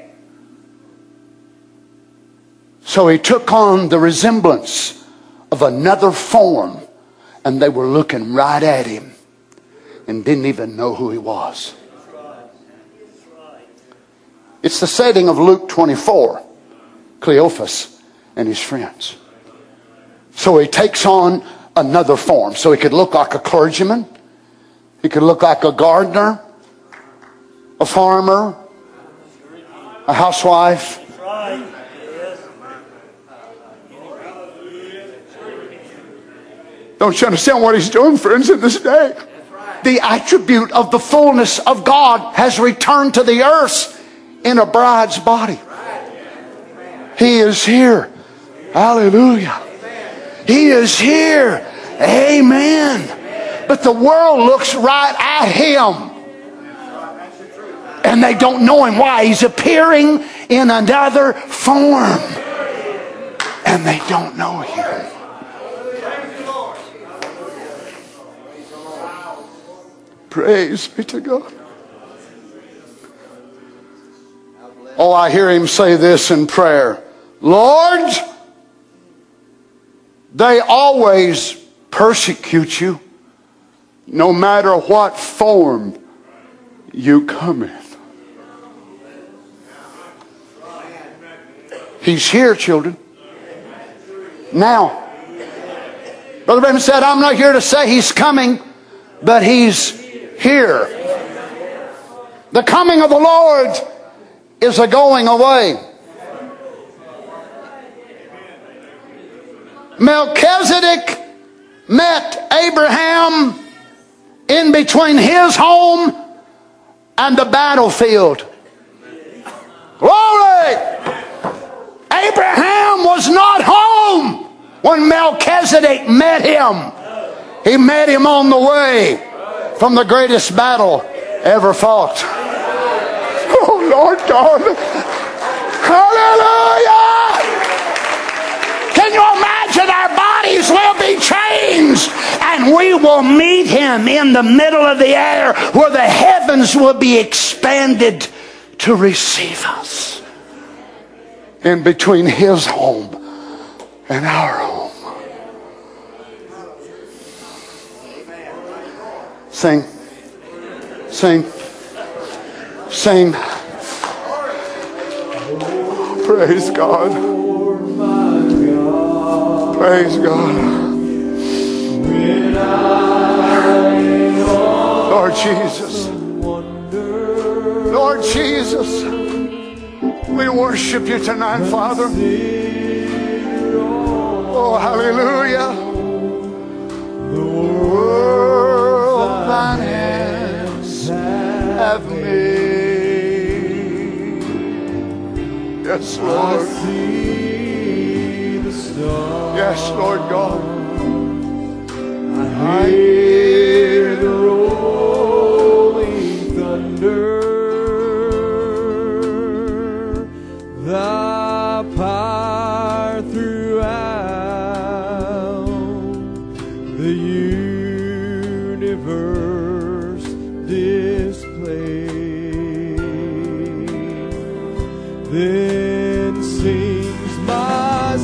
E: So he took on the resemblance of another form, and they were looking right at him and didn't even know who he was. It's the setting of Luke 24, Cleophas and his friends. So he takes on another form. So he could look like a clergyman. He could look like a gardener, a farmer, a housewife. Don't you understand what he's doing, friends, in this day? The attribute of the fullness of God has returned to the earth in a bride's body. He is here. Hallelujah. He is here. Amen. But the world looks right at him. And they don't know him. Why? He's appearing in another form. And they don't know him. Praise be to God. Oh, I hear him say this in prayer. Lord, they always persecute you, no matter what form you come in. He's here, children. Now, Brother Branham said, I'm not here to say he's coming, but he's here. The coming of the Lord is a going away. Melchizedek met Abraham in between his home and the battlefield. Glory! Abraham was not home when Melchizedek met him. He met him on the way from the greatest battle ever fought. Oh, Lord God. Hallelujah! Can you imagine? Our bodies will be changed and we will meet him in the middle of the air where the heavens will be expanded to receive us. In between his home and our home. Sing. Sing. Sing. Praise God. Praise God. Lord Jesus. Lord Jesus. We worship you tonight, Father. Oh, hallelujah. The world thine hands have made. Yes, Lord. Yes, Lord God. I hear the rolling thunder.
C: The power throughout the universe displayed. Then sings my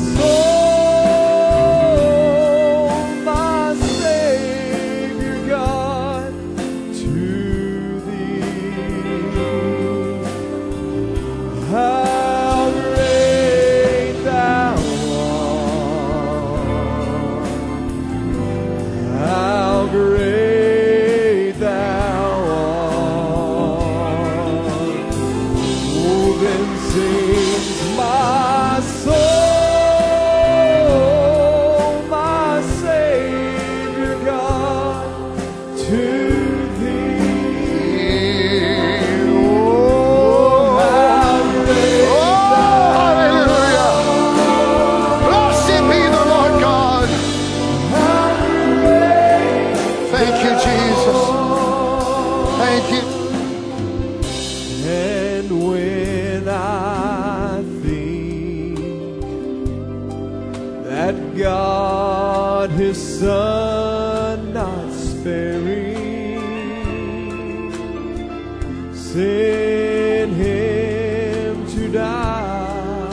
C: soul, my Savior God, to thee. How great thou art. How great thou art. Oh, then sings my soul, my Savior God, to thee. Oh, how great
E: Hallelujah. Blessed be the Lord God. Thank you, Jesus. Thank you.
C: And when I think that God his Son not sparing sent him to die,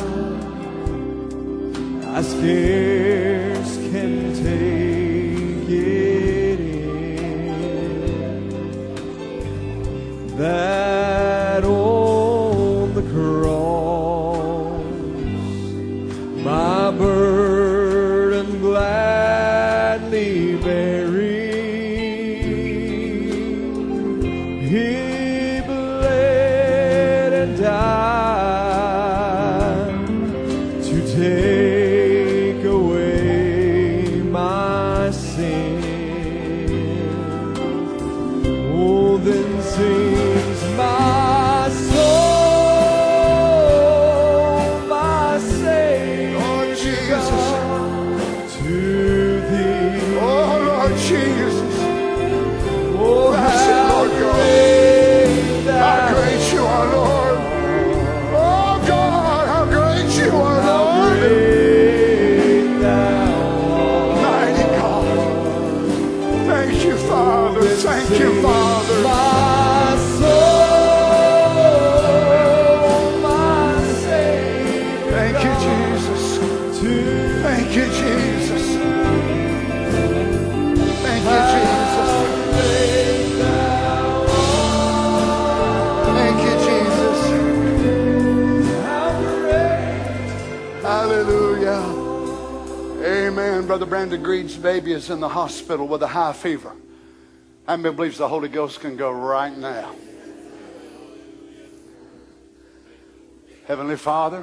C: I scarce can take it in that on the cross my burden gladly bearing, he bled and died to take away my sin. Oh, then sings my soul, my Savior
E: Lord Jesus.
C: God, to thee.
E: Oh, Lord Jesus.
C: Oh,
E: Blessed
C: how
E: Lord God.
C: great
E: How
C: thou
E: great you are, Lord. Oh, God, how great you are,
C: how
E: Lord.
C: great thou art.
E: Mighty God. Thank you, Father. Thank you, Father.
C: My soul, my Savior
E: Thank you, Jesus.
C: to
E: Thank you, Jesus. Thank you, Jesus. Thank you, Jesus. Hallelujah. Amen. Brother Brandon Greed's baby is in the hospital with a high fever. How many believes the Holy Ghost can go right now? Heavenly Father,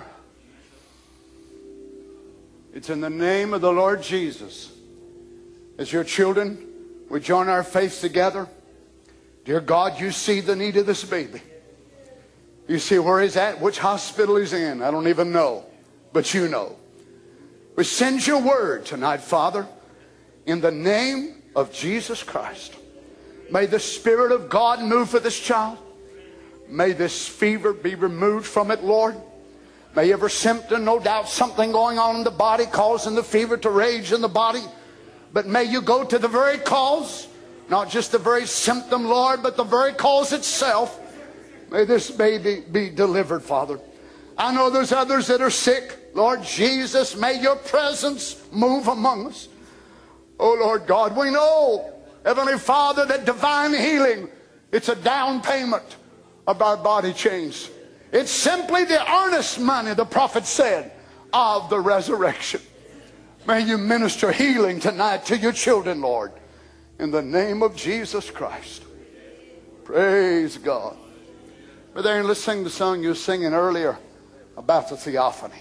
E: it's in the name of the Lord Jesus. As your children, we join our faiths together. Dear God, you see the need of this baby. You see where he's at, which hospital he's in. I don't even know, but you know. We send your word tonight, Father, in the name of Jesus Christ. May the Spirit of God move for this child. May this fever be removed from it, Lord. May every symptom, no doubt something going on in the body causing the fever to rage in the body. But may you go to the very cause, not just the very symptom, Lord, but the very cause itself. May this baby be delivered, Father. I know there's others that are sick. Lord Jesus, may your presence move among us. Oh, Lord God, we know, Heavenly Father, that divine healing, it's a down payment of our body change. It's simply the earnest money, the prophet said, of the resurrection. May you minister healing tonight to your children, Lord, in the name of Jesus Christ. Praise God. Brother Aaron, let's sing the song you were singing earlier about the theophany.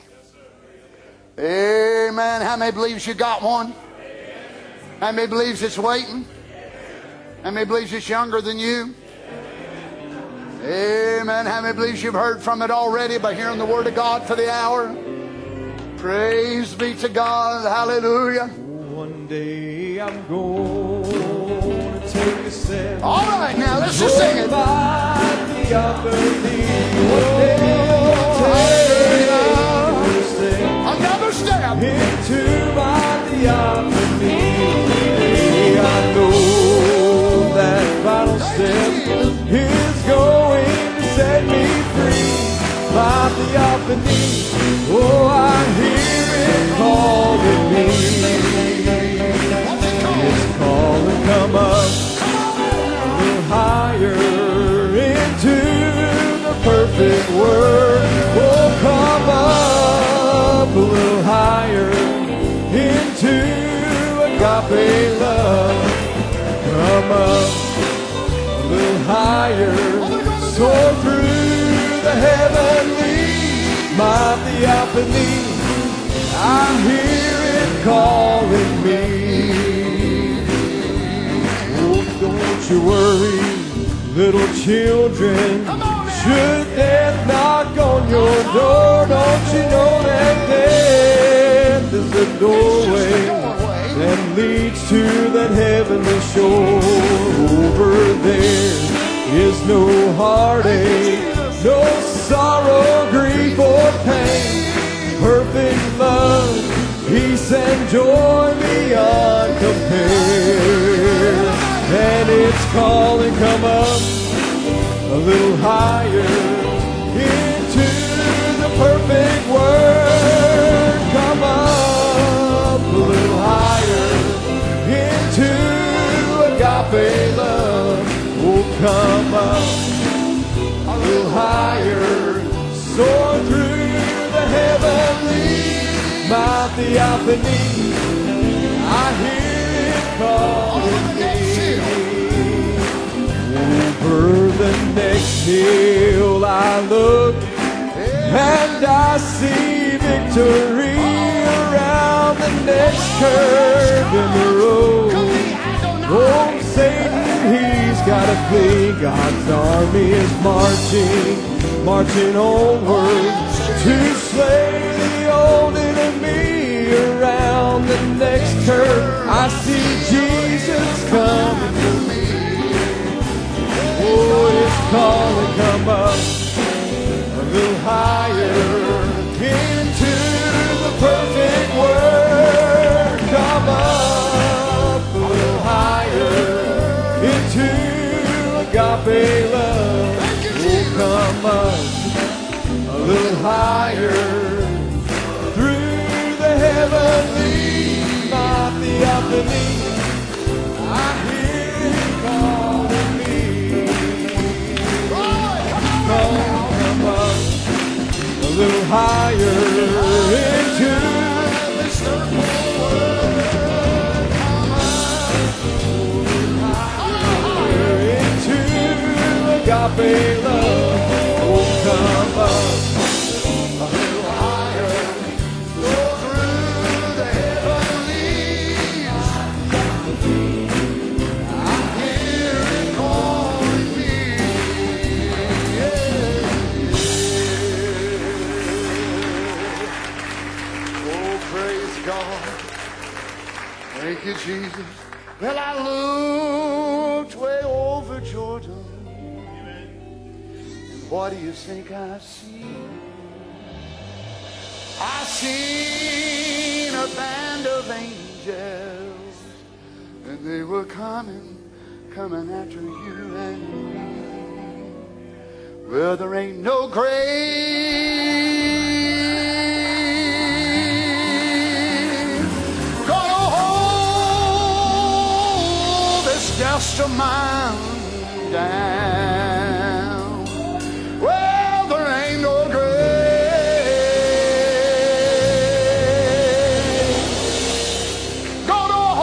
E: Amen. How many believes you got one? How many believes it's waiting? How many believes it's younger than you? Amen. How many believes you've heard from it already by hearing the word of God for the hour? Praise be to God. Hallelujah.
C: One day I'm going to take a step.
E: All right, now let's just sing it.
C: One day I'll take
E: Another step
C: into my theophany. I know that final step is going to set me free. My theophany, oh, I hear it calling me. It's calling, come up a little higher into the perfect word. Oh, come up a little higher into agape love. Come up a little higher, soar through the heavenly. My theophany, I hear it calling me. Oh, don't you worry, little children. Should death knock on your door, don't you know that death is the doorway that leads to that heavenly shore? Over there is no heartache, no sorrow, grief, or pain. Perfect love, peace, and joy beyond compare. And it's calling, come up a little higher into the perfect word. Come up a little higher into agape love. Oh, come up a little higher, soar through the heavenly. My theophany, I hear it calling me. Over the next hill I look, and I see victory around the next curve in the road. Oh, Satan, he's got to flee. God's army is marching onward to slay the old enemy around the next curve. I see Jesus coming to me. Oh, it's calling, come up a little higher into the perfect word. Come up a little higher into agape love. Oh, come up a little higher through the heavenly. My theophany, I hear it calling me. Come up a little higher into this third world. Higher into agape love. Oh, come up
E: Jesus. Well, I looked way over Jordan. And what do you think I see? I seen a band of angels, and they were coming after you and me. Well, there ain't no grave gonna hold this dust of mine down. Well, there ain't no grave gonna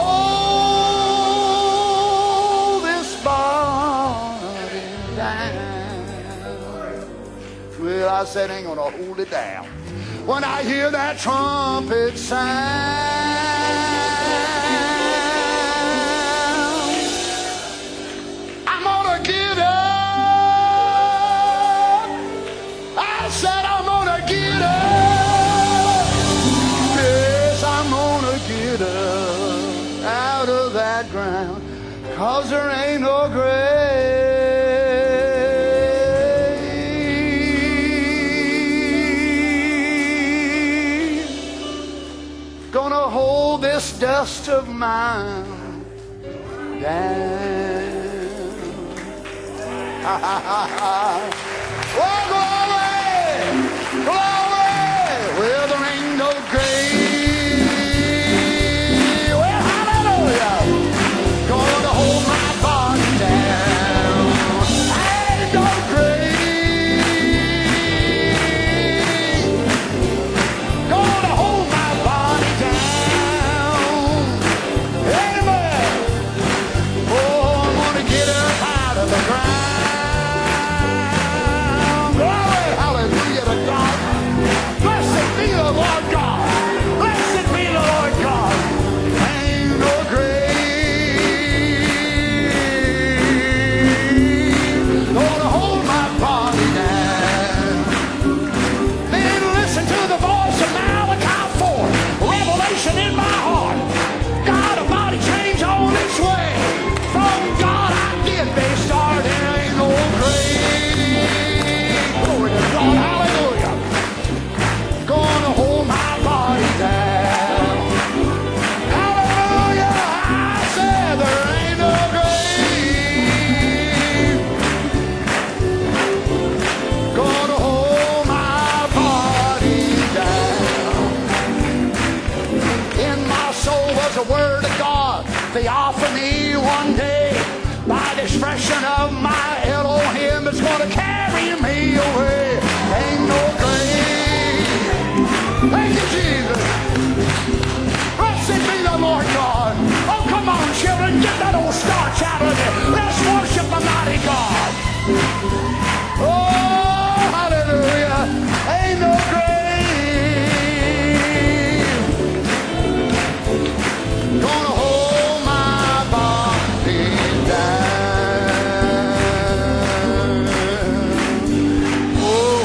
E: hold this body down. Well, I said ain't gonna hold it down. When I hear that trumpet sound, I'm gonna get up. I said I'm gonna get up. Yes, I'm gonna get up out of that ground, 'cause there ain't no grave gonna hold this dust of mine down. Oh, glory! Glory! Well, there ain't no grave. Well, hallelujah! Gonna hold my body down. Ain't no grave gonna hold my body down. Amen. Oh, I'm gonna get up out of the ground. Glory, hallelujah to God. Blessed be the Lord God. Blessed be the Lord God. Ain't no grave gonna hold my body down. Then listen to the voice of Malachi 4. Revelation in my heart. God, a body change on its way. From God I get they start. There ain't no grave. Glory to God. Hallelujah. Gonna hold my body down. Hallelujah. I said there ain't no grave gonna hold my body down. In my soul was a word of God. They offer me one day by the expression of my Elohim. It's gonna carry me away. Ain't no grave. Thank you, Jesus. Blessed be the Lord God. Oh, come on, children, get that old starch out of it. Let's worship the mighty God. Oh, hallelujah. Ain't no grave gonna hold my body down. Oh.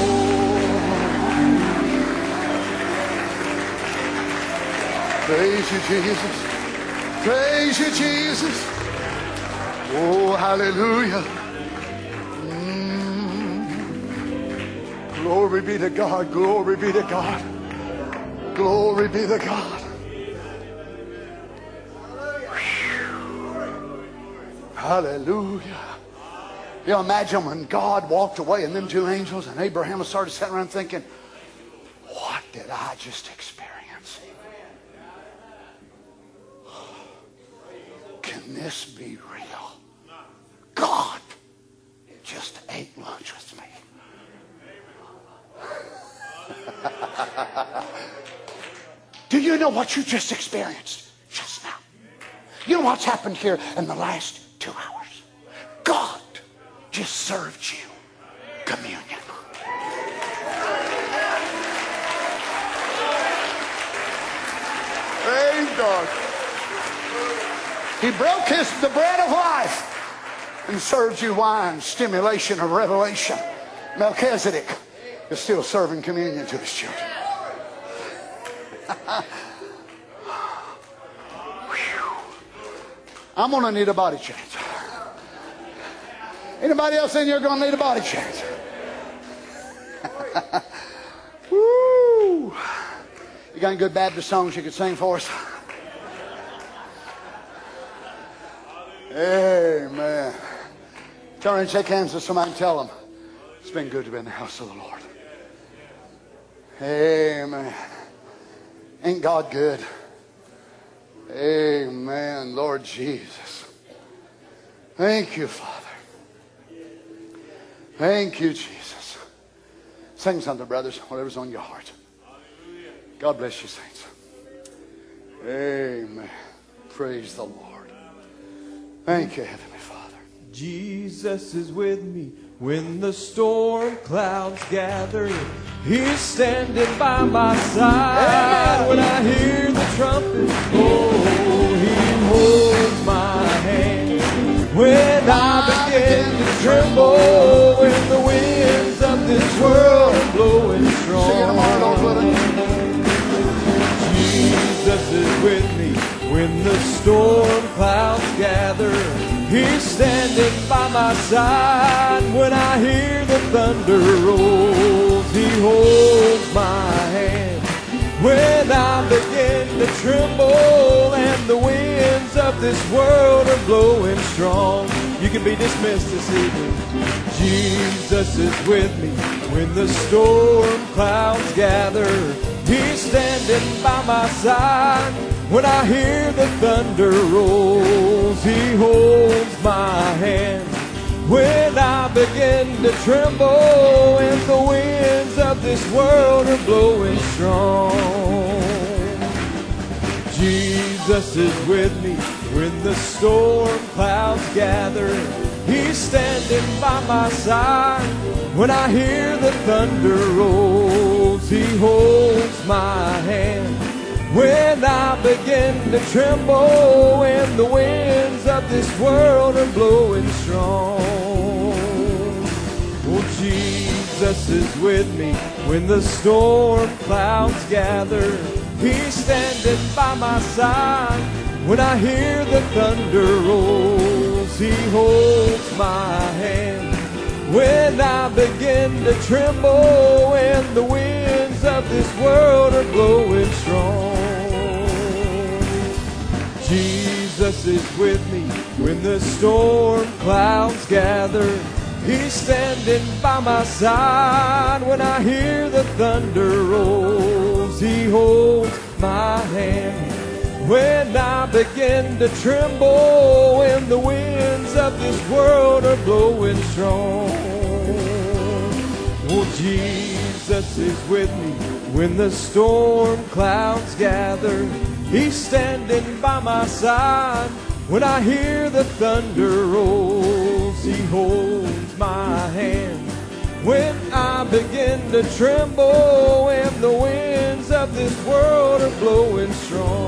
E: Praise you, Jesus. Praise you, Jesus. Oh, hallelujah. Glory be to God. Glory be to God. Glory be to God. Hallelujah. You imagine when God walked away and them two angels and Abraham started sitting around thinking, what did I just experience? Can this be real? God just ate lunch with me. Do you know what you just experienced just now? You know what's happened here in the last 2 hours? God just served you communion. Praise God. He broke the bread of life and served you wine, stimulation of revelation. Melchizedek is still serving communion to his children. I'm going to need a body change. Anybody else in here going to need a body change? Woo! You got any good Baptist songs you could sing for us? Amen. Turn and shake hands with somebody and tell them it's been good to be in the house of the Lord. Amen. Ain't God good? Amen. Lord Jesus. Thank you, Father. Thank you, Jesus. Sing something, brothers, whatever's on your heart. God bless you, saints. Amen. Praise the Lord. Thank you, Heavenly Father.
C: Jesus is with me when the storm clouds gather. He's standing by my side. When I hear the trumpet blow, He holds my hand. When I begin to tremble, when the winds of this world are blowing strong, Jesus is with me when the storm clouds gather. He's standing by my side. When I hear the thunder rolls, He holds my hand. When I begin to tremble and the winds of this world are blowing strong, you can be dismissed this evening. Jesus is with me when the storm clouds gather. He's standing by my side. When I hear the thunder rolls, He holds my hand. When I begin to tremble and the winds of this world are blowing strong, Jesus is with me when the storm clouds gather. He's standing by my side. When I hear the thunder rolls, He holds my hand. When I begin to tremble and the winds of this world are blowing strong, oh, Jesus is with me when the storm clouds gather. He's standing by my side. When I hear the thunder rolls, He holds my hand. When I begin to tremble and the winds of this world are blowing strong, Jesus is with me when the storm clouds gather. He's standing by my side. When I hear the thunder rolls, He holds my hand. When I begin to tremble and the winds of this world are blowing strong, oh, Jesus is with me when the storm clouds gather. He's standing by my side. When I hear the thunder rolls, He holds my hand. When I begin to tremble and the winds of this world are blowing strong,